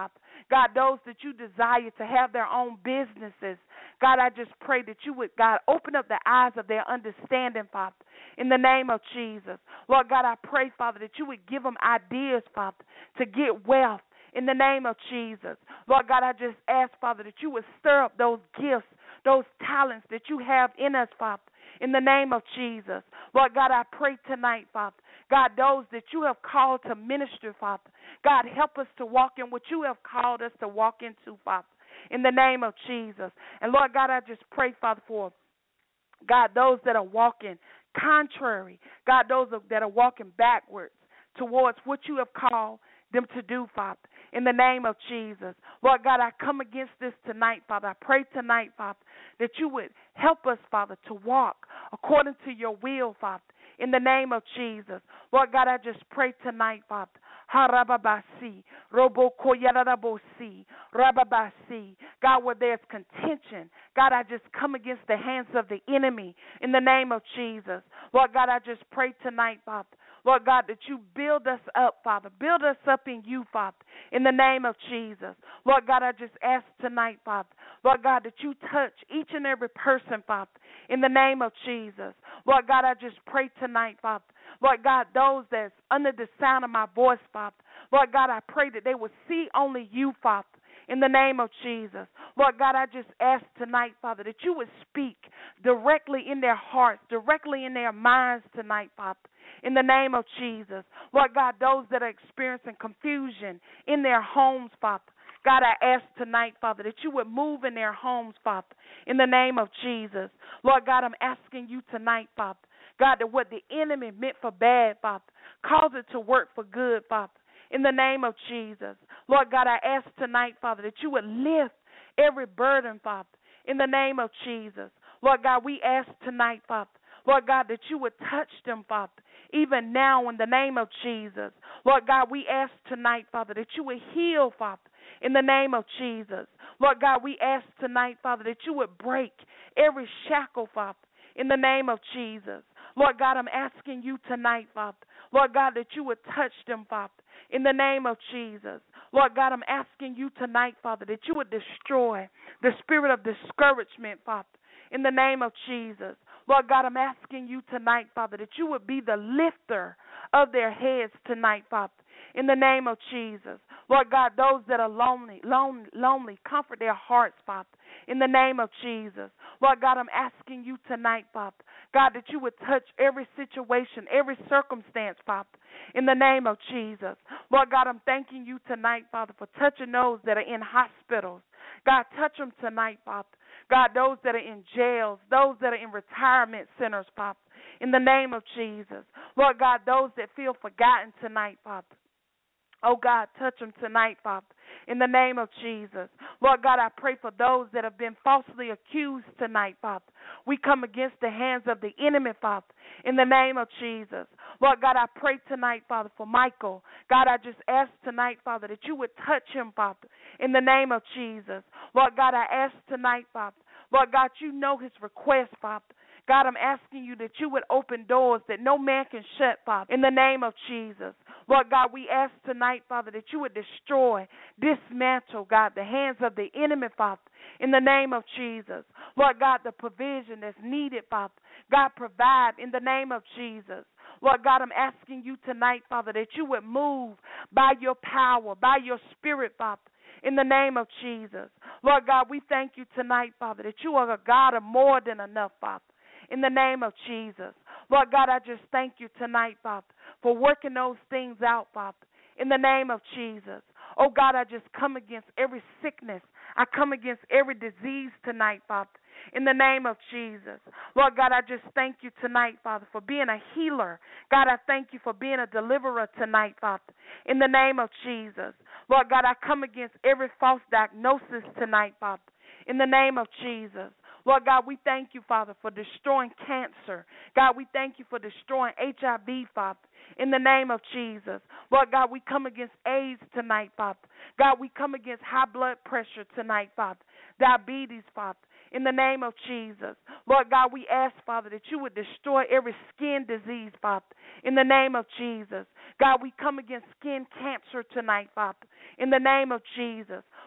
God, those that you desire to have their own businesses, God, I just pray that you would, God, open up the eyes of their understanding, Father, in the name of Jesus. Lord God, I pray, Father, that you would give them ideas, Father, to get wealth in the name of Jesus. Lord God, I just ask, Father, that you would stir up those gifts, those talents that you have in us, Father, in the name of Jesus. Lord God, I pray tonight, Father, God, those that you have called to minister, Father, God, help us to walk in what you have called us to walk into, Father, in the name of Jesus. And Lord God, I just pray, Father, for God, those that are walking contrary, God, those that are walking backwards towards what you have called them to do, Father, in the name of Jesus. Lord God, I come against this tonight, Father. I pray tonight, Father, that you would help us, Father, to walk according to your will, Father, in the name of Jesus. Lord God, I just pray tonight, Father. Harababasi, Roboko Yararabosi, Rababasi. God, where there's contention, God, I just come against the hands of the enemy in the name of Jesus. Lord God, I just pray tonight, Father, Lord God, that you build us up, Father. Build us up in you, Father, in the name of Jesus. Lord God, I just ask tonight, Father, Lord God, that you touch each and every person, Father, in the name of Jesus. Lord God, I just pray tonight, Father, Lord God, those that's under the sound of my voice, Father, Lord God, I pray that they will see only you, Father, in the name of Jesus. Lord God, I just ask tonight, Father, that you would speak directly in their hearts, directly in their minds tonight, Father, in the name of Jesus. Lord God, those that are experiencing confusion in their homes, Father, God, I ask tonight, Father, that you would move in their homes, Father, in the name of Jesus. Lord God, I'm asking you tonight, Father, God, that what the enemy meant for bad, Father, cause it to work for good, Father, in the name of Jesus. Lord God, I ask tonight, Father, that you would lift every burden, Father, in the name of Jesus. Lord God, we ask tonight, Father, Lord God, that you would touch them, Father, even now in the name of Jesus. Lord God, we ask tonight, Father, that you would heal, Father, in the name of Jesus. Lord God, we ask tonight, Father, that you would break every shackle, Father, in the name of Jesus. Lord God, I'm asking you tonight, Father, Lord God, that you would touch them, Father, in the name of Jesus. Lord God, I'm asking you tonight, Father, that you would destroy the spirit of discouragement, Father, in the name of Jesus. Lord God, I'm asking you tonight, Father, that you would be the lifter of their heads tonight, Father, in the name of Jesus. Lord God, those that are lonely, comfort their hearts, Father, in the name of Jesus. Lord God, I'm asking you tonight, Father, God, that you would touch every situation, every circumstance, Father, in the name of Jesus. Lord God, I'm thanking you tonight, Father, for touching those that are in hospitals. God, touch them tonight, Father. God, those that are in jails, those that are in retirement centers, Father, in the name of Jesus. Lord God, those that feel forgotten tonight, Father. Oh, God, touch them tonight, Father, in the name of Jesus. Lord God, I pray for those that have been falsely accused tonight, Father. We come against the hands of the enemy, Father, in the name of Jesus. Lord God, I pray tonight, Father, for Michael. God, I just ask tonight, Father, that you would touch him, Father, in the name of Jesus. Lord God, I ask tonight, Father, Lord God, you know his request, Father. God, I'm asking you that you would open doors that no man can shut, Father, in the name of Jesus. Lord God, we ask tonight, Father, that you would destroy, dismantle, God, the hands of the enemy, Father, in the name of Jesus. Lord God, the provision that's needed, Father, God, provide in the name of Jesus. Lord God, I'm asking you tonight, Father, that you would move by your power, by your spirit, Father, in the name of Jesus. Lord God, we thank you tonight, Father, that you are a God of more than enough, Father, in the name of Jesus. Lord God, I just thank you tonight, Father, for working those things out, Father, in the name of Jesus. Oh, God, I just come against every sickness. I come against every disease tonight, Father, in the name of Jesus. Lord God, I just thank you tonight, Father, for being a healer. God, I thank you for being a deliverer tonight, Father, in the name of Jesus. Lord God, I come against every false diagnosis tonight, Father, in the name of Jesus. Lord God, we thank you, Father, for destroying cancer. God, we thank you for destroying HIV, Father, in the name of Jesus. Lord God, we come against AIDS tonight, Father. God, we come against high blood pressure tonight, Father, diabetes, Father, in the name of Jesus. Lord God, we ask, Father, that you would destroy every skin disease, Father, in the name of Jesus. God, we come against skin cancer tonight, Father, in the name of Jesus.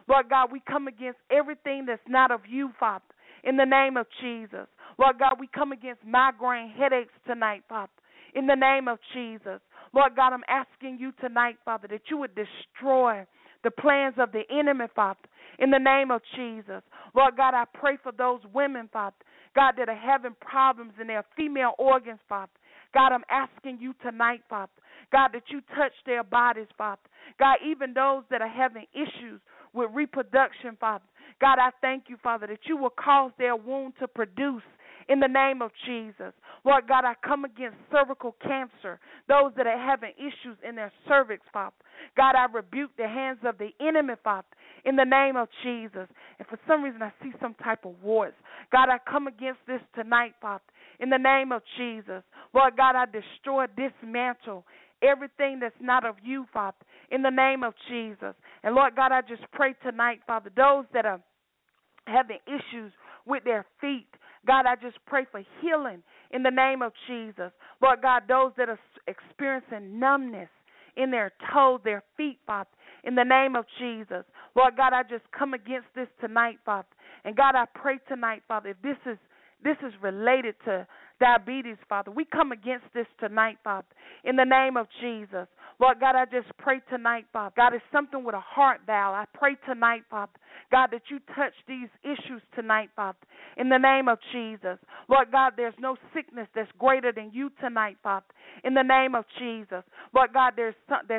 Lord God, we come against everything that's not of you, Father, in the name of Jesus. Lord God, we come against migraine headaches tonight, Father, in the name of Jesus. Lord God, I'm asking you tonight, Father, that you would destroy the plans of the enemy, Father, in the name of Jesus. Lord God, I pray for those women, Father, God, that are having problems in their female organs, Father. God, I'm asking you tonight, Father, God, that you touch their bodies, Father. God, even those that are having issues with reproduction, Father. God, I thank you, Father, that you will cause their womb to produce in the name of Jesus. Lord God, I come against cervical cancer, those that are having issues in their cervix, Father. God, I rebuke the hands of the enemy, Father, in the name of Jesus. And for some reason, I see some type of warts. God, I come against this tonight, Father, in the name of Jesus. Lord God, I destroy, dismantle everything that's not of you, Father, in the name of Jesus. And Lord God, I just pray tonight, Father, those that are having issues with their feet, God, I just pray for healing in the name of Jesus. Lord God, those that are experiencing numbness in their toes, their feet, Father, in the name of Jesus. Lord God, I just come against this tonight, Father. And God, I pray tonight, Father, if this is related to diabetes, Father, we come against this tonight, Father, in the name of Jesus. Lord God, I just pray tonight, Father. God, it's something with a heart valve. I pray tonight, Father, God, that you touch these issues tonight, Father, in the name of Jesus. Lord God, there's no sickness that's greater than you tonight, Father, in the name of Jesus. Lord God, there's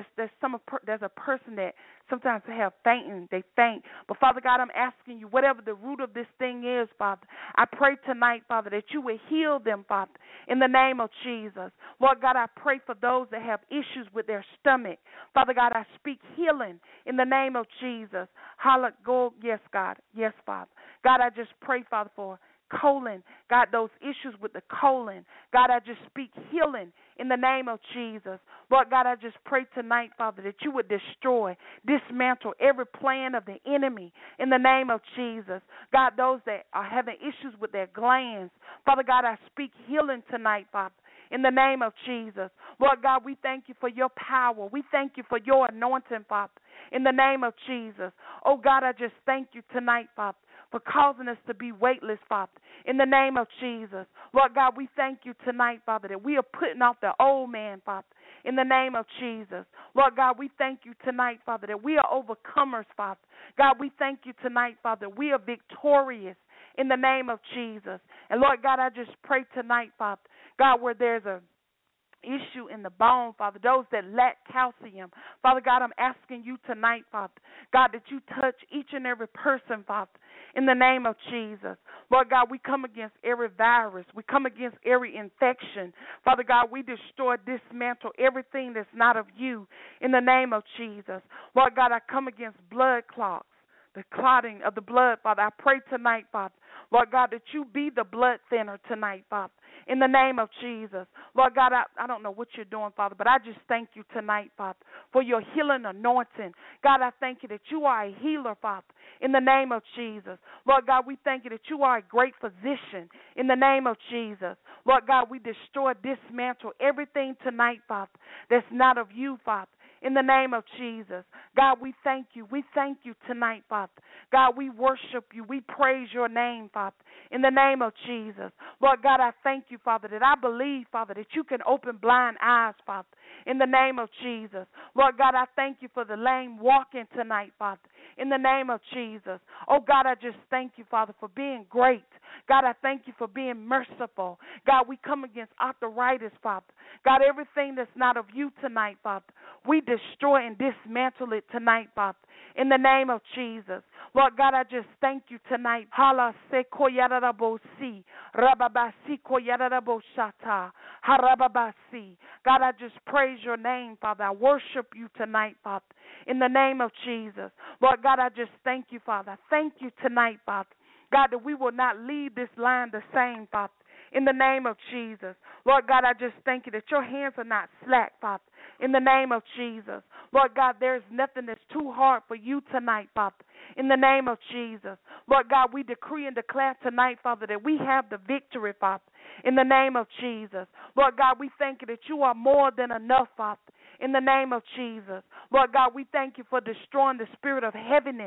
a person that sometimes they have fainting, they faint. But Father God, I'm asking you, whatever the root of this thing is, Father, I pray tonight, Father, that you will heal them, Father, in the name of Jesus. Lord God, I pray for those that have issues with their stomach. Father God, I speak healing in the name of Jesus. Yes, God. Yes, Father. God, I just pray, Father, for colon. God, those issues with the colon. God, I just speak healing in the name of Jesus. Lord God, I just pray tonight, Father, that you would destroy, dismantle every plan of the enemy in the name of Jesus. God, those that are having issues with their glands, Father God, I speak healing tonight, Father, in the name of Jesus. Lord God, we thank you for your power. We thank you for your anointing, Father, in the name of Jesus. Oh God, I just thank you tonight, Father, for causing us to be weightless, Father, in the name of Jesus. Lord God, we thank you tonight, Father, that we are putting off the old man, Father, in the name of Jesus. Lord God, we thank you tonight, Father, that we are overcomers, Father. God, we thank you tonight, Father, we are victorious in the name of Jesus. And Lord God, I just pray tonight, Father, God, where there's a issue in the bone, Father, those that lack calcium, Father God, I'm asking you tonight, Father, God, that you touch each and every person, Father, in the name of Jesus. Lord God, we come against every virus. We come against every infection. Father God, we destroy, dismantle everything that's not of you in the name of Jesus. Lord God, I come against blood clots, the clotting of the blood, Father. I pray tonight, Father, Lord God, that you be the blood thinner tonight, Father, in the name of Jesus. Lord God, I don't know what you're doing, Father, but I just thank you tonight, Father, for your healing anointing. God, I thank you that you are a healer, Father, in the name of Jesus. Lord God, we thank you that you are a great physician in the name of Jesus. Lord God, we destroy, dismantle everything tonight, Father, that's not of you, Father, in the name of Jesus. God, we thank you. We thank you tonight, Father. God, we worship you. We praise your name, Father, in the name of Jesus. Lord God, I thank you, Father, that I believe, Father, that you can open blind eyes, Father, in the name of Jesus. Lord God, I thank you for the lame walking tonight, Father, in the name of Jesus. Oh, God, I just thank you, Father, for being great. God, I thank you for being merciful. God, we come against arthritis, Father. God, everything that's not of you tonight, Father, we destroy and dismantle it tonight, Father, in the name of Jesus. Lord God, I just thank you tonight. Hala seko yararabosi, rababasi ko yararaboshata, harababasi. God, I just praise your name, Father. I worship you tonight, Father, in the name of Jesus. Lord God, I just thank you, Father. I thank you tonight, Father. God, that we will not leave this line the same, Father, in the name of Jesus. Lord God, I just thank you that your hands are not slack, Father, in the name of Jesus. Lord God, there's nothing that's too hard for you tonight, Father, in the name of Jesus. Lord God, we decree and declare tonight, Father, that we have the victory, Father, in the name of Jesus. Lord God, we thank you that you are more than enough, Father, in the name of Jesus. Lord God, we thank you for destroying the spirit of heaviness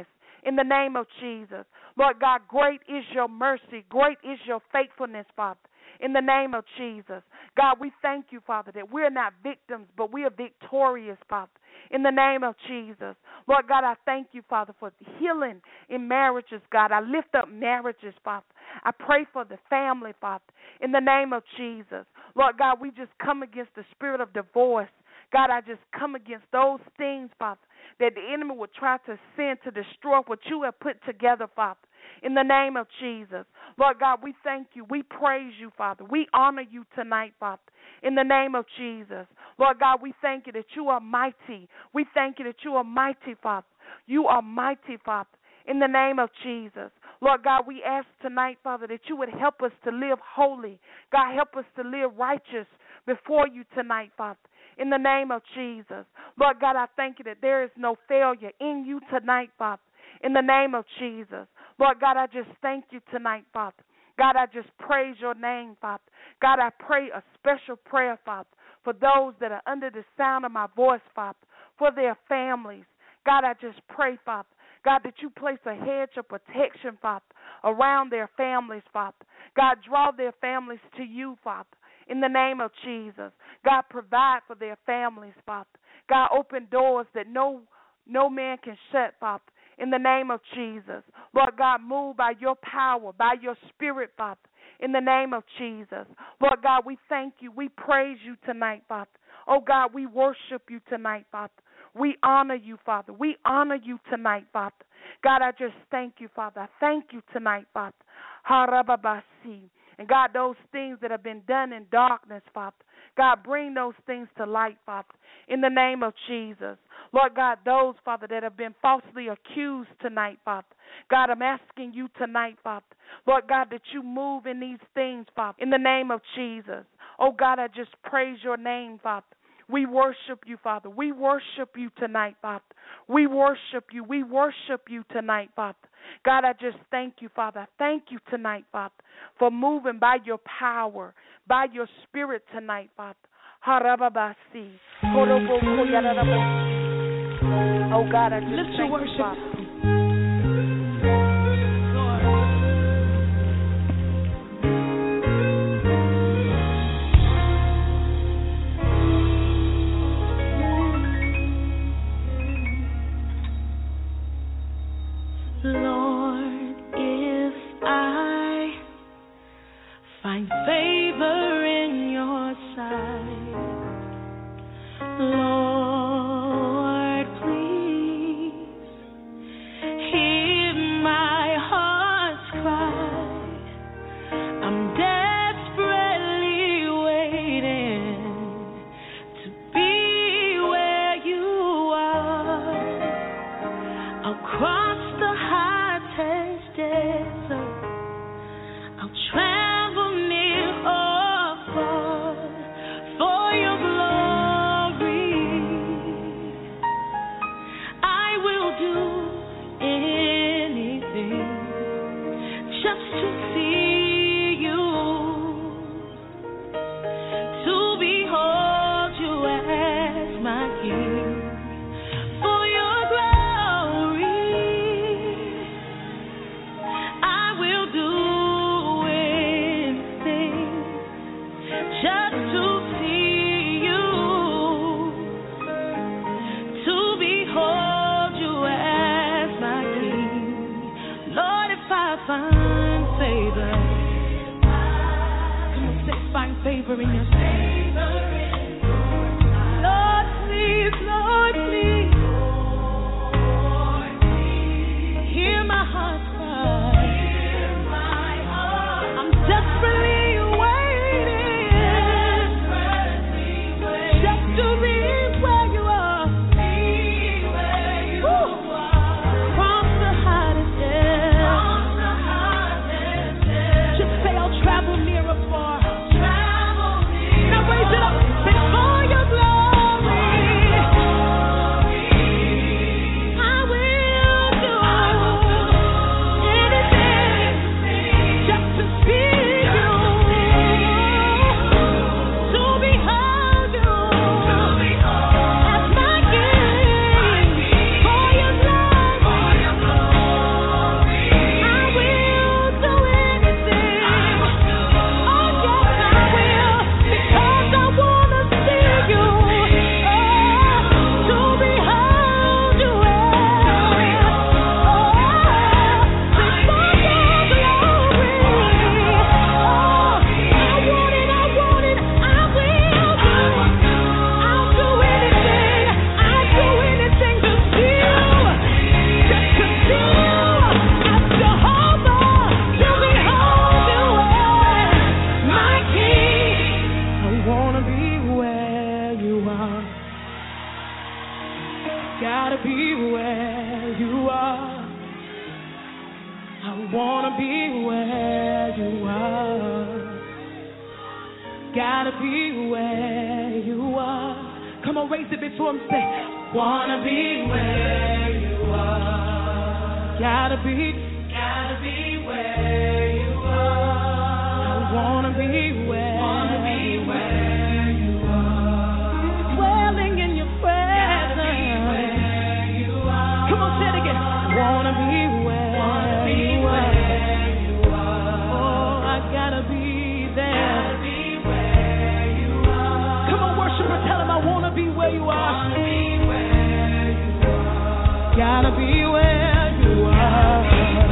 in the name of Jesus. Lord God, great is your mercy. Great is your faithfulness, Father, in the name of Jesus. God, we thank you, Father, that we're not victims, but we are victorious, Father, in the name of Jesus. Lord God, I thank you, Father, for healing in marriages, God. I lift up marriages, Father. I pray for the family, Father, in the name of Jesus. Lord God, we just come against the spirit of divorce. God, I just come against those things, Father, that the enemy would try to send to destroy what you have put together, Father, in the name of Jesus. Lord God, we thank you. We praise you, Father. We honor you tonight, Father, in the name of Jesus. Lord God, we thank you that you are mighty. We thank you that you are mighty, Father. You are mighty, Father, in the name of Jesus. Lord God, we ask tonight, Father, that you would help us to live holy. God, help us to live righteous before you tonight, Father, in the name of Jesus. Lord God, I thank you that there is no failure in you tonight, Father, in the name of Jesus. Lord God, I just thank you tonight, Father. God, I just praise your name, Father. God, I pray a special prayer, Father, for those that are under the sound of my voice, Father, for their families. God, I just pray, Father, God, that you place a hedge of protection, Father, around their families, Father. God, draw their families to you, Father, in the name of Jesus. God, provide for their families, Father. God, open doors that no man can shut, Father, in the name of Jesus. Lord God, move by your power, by your spirit, Father, in the name of Jesus. Lord God, we thank you. We praise you tonight, Father. Oh God, we worship you tonight, Father. We honor you, Father. We honor you tonight, Father. God, I just thank you, Father. I thank you tonight, Father. Harababasi. And God, those things that have been done in darkness, Father, God, bring those things to light, Father, in the name of Jesus. Lord God, those, Father, that have been falsely accused tonight, Father, God, I'm asking you tonight, Father, Lord God, that you move in these things, Father, in the name of Jesus. Oh God, I just praise your name, Father. We worship you, Father. We worship you tonight, Father. We worship you. We worship you tonight, Father. God, I just thank you, Father. I thank you tonight, Father, for moving by your power, by your spirit tonight, Father. Harababasi. Oh God, I just lift thank your you, worship. Father. Lord, if I find favor in your sight, Lord, please hear my heart's cry. I'm desperately waiting to be where you are. I'll cross the hottest desert. I'll travel near or far for your glory. I will do anything just to see you, to behold you as my King. For your glory, I will do anything just to see you, to behold you as my King. Lord, if I find favor, come on, say, find favor in your sight. Lord, please, Lord, please, hear my heart's cry. I'm desperately waiting just to be where you are. Woo. Cross the hottest desert. Just say I'll travel near or far. Now raise it up. Say for your glory. wanna be where you are. Gotta be where you are. Come on, raise it before him. Say, wanna be where you are. Gotta be where you are. I wanna be where you are. Dwelling in your presence. Gotta be where you are. Come on, say it again. Wanna be where you are. Oh, I gotta be there. Gotta be where you are. Come on, worshiper, tell him I wanna be where you are. Wanna be where you are. Gotta be where you are.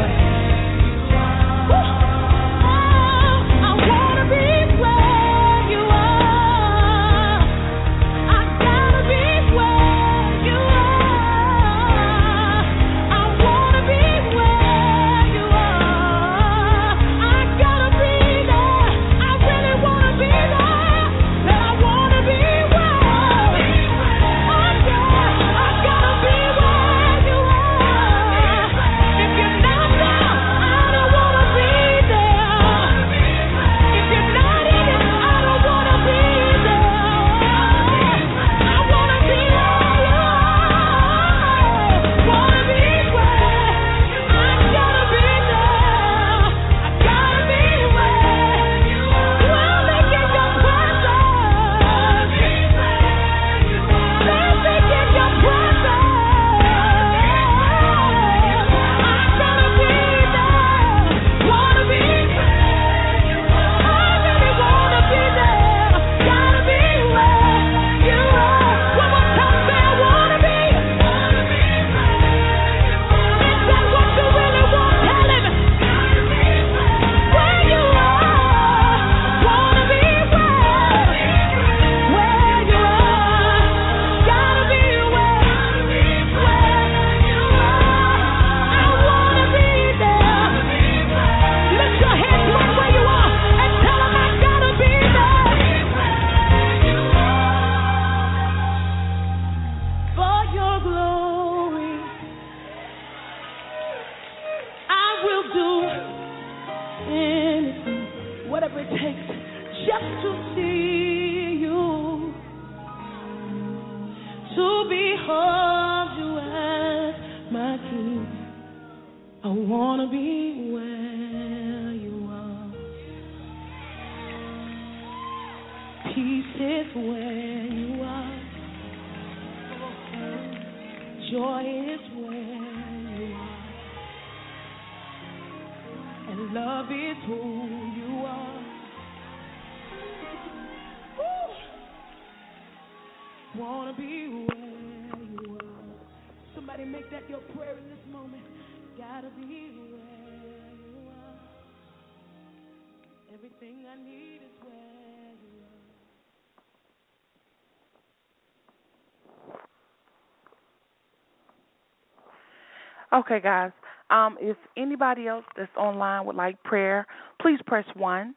Okay, guys. If anybody else that's online would like prayer, please press 1.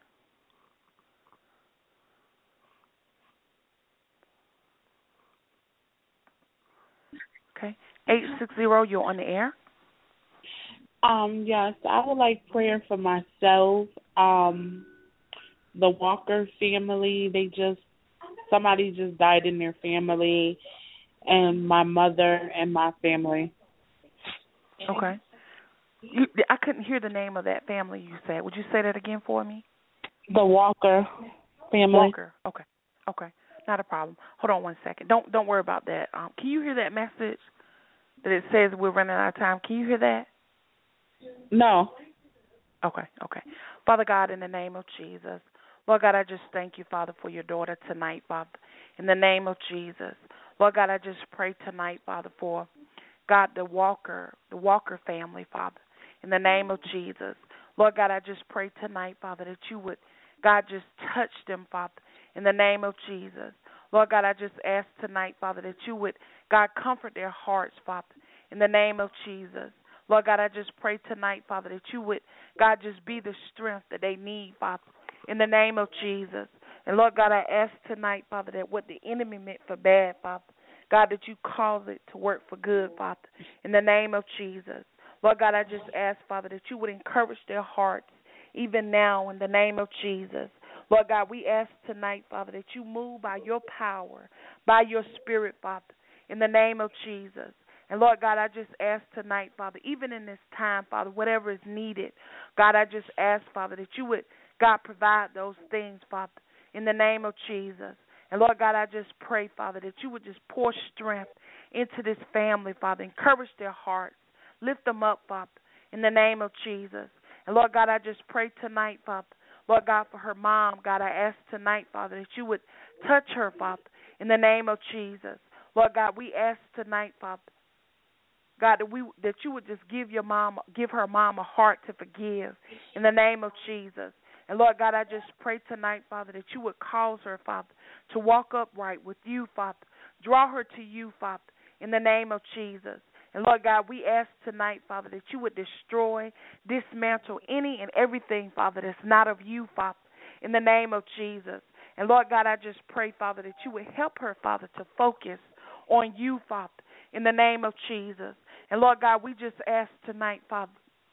Okay. 860, you're on the air. Yes, I would like prayer for myself. The Walker family, somebody just died in their family, and my mother and my family. Okay. I couldn't hear the name of that family you said. Would you say that again for me? The Walker family. Walker. Okay. Not a problem. Hold on one second. Don't worry about that. Can you hear that message that it says we're running out of time? Can you hear that? No. Okay. Father God, in the name of Jesus, Lord God, I just thank you, Father, for your daughter tonight, Father. In the name of Jesus, Lord God, I just pray tonight, Father, for God, the Walker family, Father. In the name of Jesus, Lord God, I just pray tonight, Father, that you would, God, just touch them, Father. In the name of Jesus, Lord God, I just ask tonight, Father, that you would, God, comfort their hearts, Father. In the name of Jesus, Lord God, I just pray tonight, Father, that you would, God, just be the strength that they need, Father. In the name of Jesus. And Lord God, I ask tonight, Father, that what the enemy meant for bad, Father, God, that you cause it to work for good, Father. In the name of Jesus. Lord God, I just ask, Father, that you would encourage their hearts even now in the name of Jesus. Lord God, we ask tonight, Father, that you move by your power, by your spirit, Father, in the name of Jesus. And Lord God, I just ask tonight, Father, even in this time, Father, whatever is needed, God, I just ask, Father, that you would, God, provide those things, Father, in the name of Jesus. And Lord God, I just pray, Father, that you would just pour strength into this family, Father. Encourage their hearts. Lift them up, Father, in the name of Jesus. And Lord God, I just pray tonight, Father, Lord God, for her mom. God, I ask tonight, Father, that you would touch her, Father, in the name of Jesus. Lord God, we ask tonight, Father, God, that you would just give her mom a heart to forgive in the name of Jesus. And Lord God, I just pray tonight, Father, that you would cause her, Father, to walk upright with you, Father. Draw her to you, Father, in the name of Jesus. And Lord God, we ask tonight, Father, that you would destroy, dismantle any and everything, Father, that's not of you, Father, in the name of Jesus. And Lord God, I just pray, Father, that you would help her, Father, to focus on you, Father, in the name of Jesus. And Lord God, we just ask tonight, Father,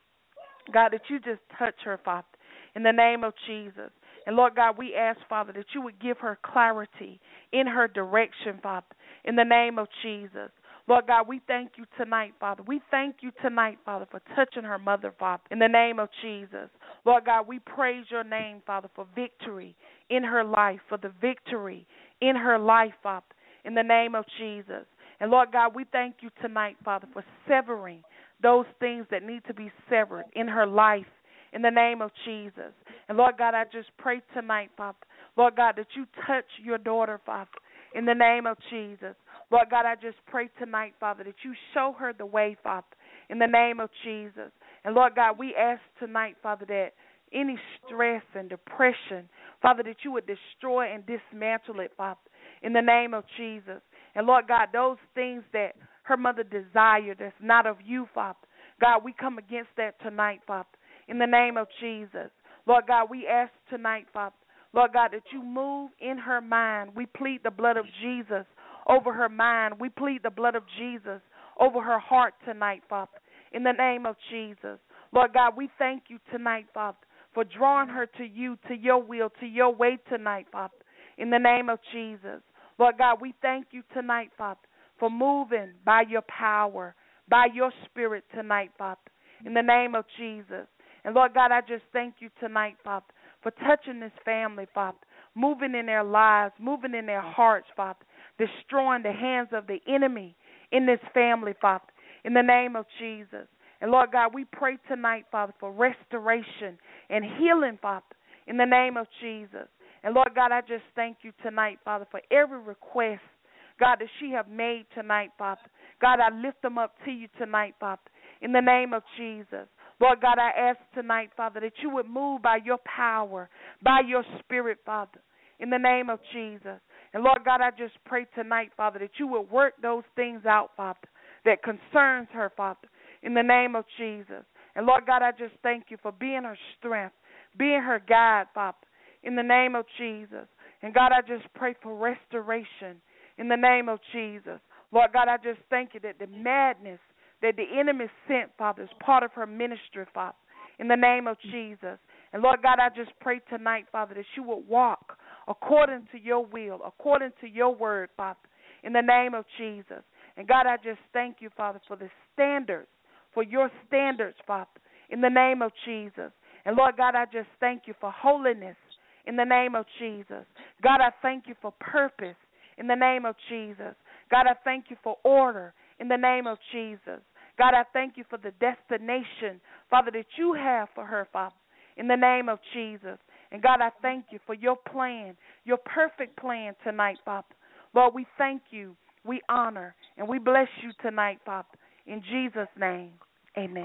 God, that you just touch her, Father, in the name of Jesus. And Lord God, we ask, Father, that you would give her clarity in her direction, Father, in the name of Jesus. Lord God, we thank you tonight, Father. We thank you tonight, Father, for touching her mother, Father, in the name of Jesus. Lord God, we praise your name, Father, for victory in her life, for the victory in her life, Father, in the name of Jesus. And Lord God, we thank you tonight, Father, for severing those things that need to be severed in her life, in the name of Jesus. And Lord God, I just pray tonight, Father, Lord God, that you touch your daughter, Father, in the name of Jesus. Lord God, I just pray tonight, Father, that you show her the way, Father, in the name of Jesus. And Lord God, we ask tonight, Father, that any stress and depression, Father, that you would destroy and dismantle it, Father, in the name of Jesus. And Lord God, those things that her mother desired that's not of you, Father, God, we come against that tonight, Father, in the name of Jesus. Lord God, we ask tonight, Father, Lord God, that you move in her mind. We plead the blood of Jesus over her mind. We plead the blood of Jesus over her heart tonight, Father, in the name of Jesus. Lord God, we thank you tonight, Father, for drawing her to you, to your will, to your way tonight, Father, in the name of Jesus. Lord God, we thank you tonight, Father, for moving by your power, by your spirit tonight, Father, in the name of Jesus. And Lord God, I just thank you tonight, Father, for touching this family, Father, moving in their lives, moving in their hearts, Father, destroying the hands of the enemy in this family, Father, in the name of Jesus. And Lord God, we pray tonight, Father, for restoration and healing, Father, in the name of Jesus. And Lord God, I just thank you tonight, Father, for every request, God, that she have made tonight, Father. God, I lift them up to you tonight, Father, in the name of Jesus. Lord God, I ask tonight, Father, that you would move by your power, by your spirit, Father, in the name of Jesus. And Lord God, I just pray tonight, Father, that you would work those things out, Father, that concerns her, Father, in the name of Jesus. And Lord God, I just thank you for being her strength, being her guide, Father, in the name of Jesus. And God, I just pray for restoration in the name of Jesus. Lord God, I just thank you that the madness that the enemy sent, Father, is part of her ministry, Father, in the name of Jesus. And Lord God, I just pray tonight, Father, that you would walk according to your will, according to your word, Father, in the name of Jesus. And God, I just thank you, Father, for the standards, for your standards, Father, in the name of Jesus. And Lord God, I just thank you for holiness in the name of Jesus. God, I thank you for purpose in the name of Jesus. God, I thank you for order in the name of Jesus. God, I thank you for the destination, Father, that you have for her, Father, in the name of Jesus. And God, I thank you for your plan, your perfect plan tonight, Father. Lord, we thank you, we honor, and we bless you tonight, Father. In Jesus' name, amen.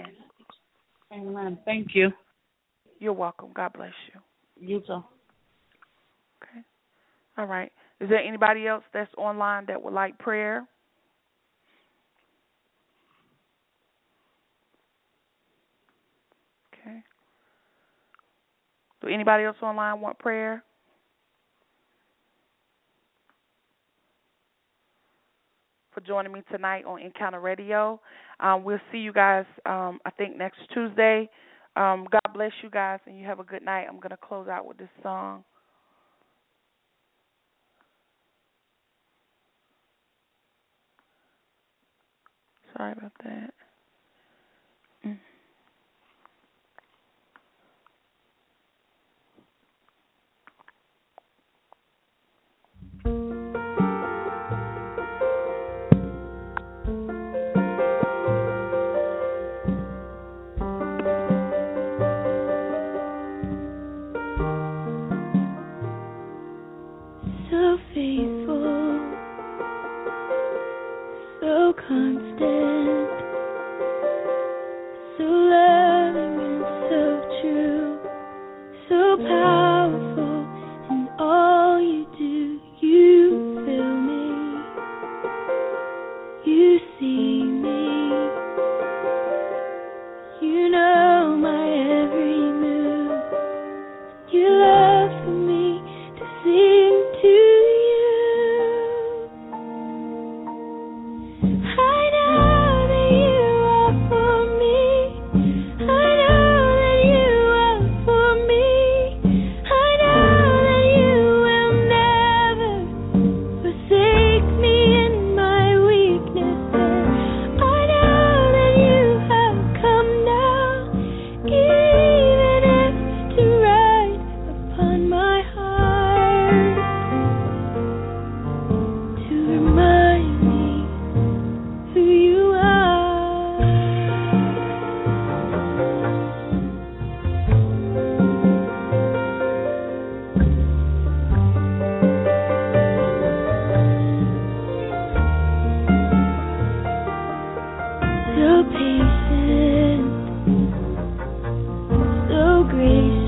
Amen. Thank you. You're welcome. God bless you. You too. Okay. All right. Is there anybody else that's online that would like prayer? Okay. Do anybody else online want prayer? For joining me tonight on Encounter Radio. We'll see you guys, I think, next Tuesday. God bless you guys, and you have a good night. I'm going to close out with this song. Sorry about that. So faithful, so constant, so loving and so true, so powerful in all you do. You fill me, you see me, you know my every move. Your love for me to sing to you. I know that you are for me. I know that you are for me. I know that you will never forsake me in my weakness. I know that you have come now, even if to ride upon my heart, to remind me who you are. So patient, so gracious.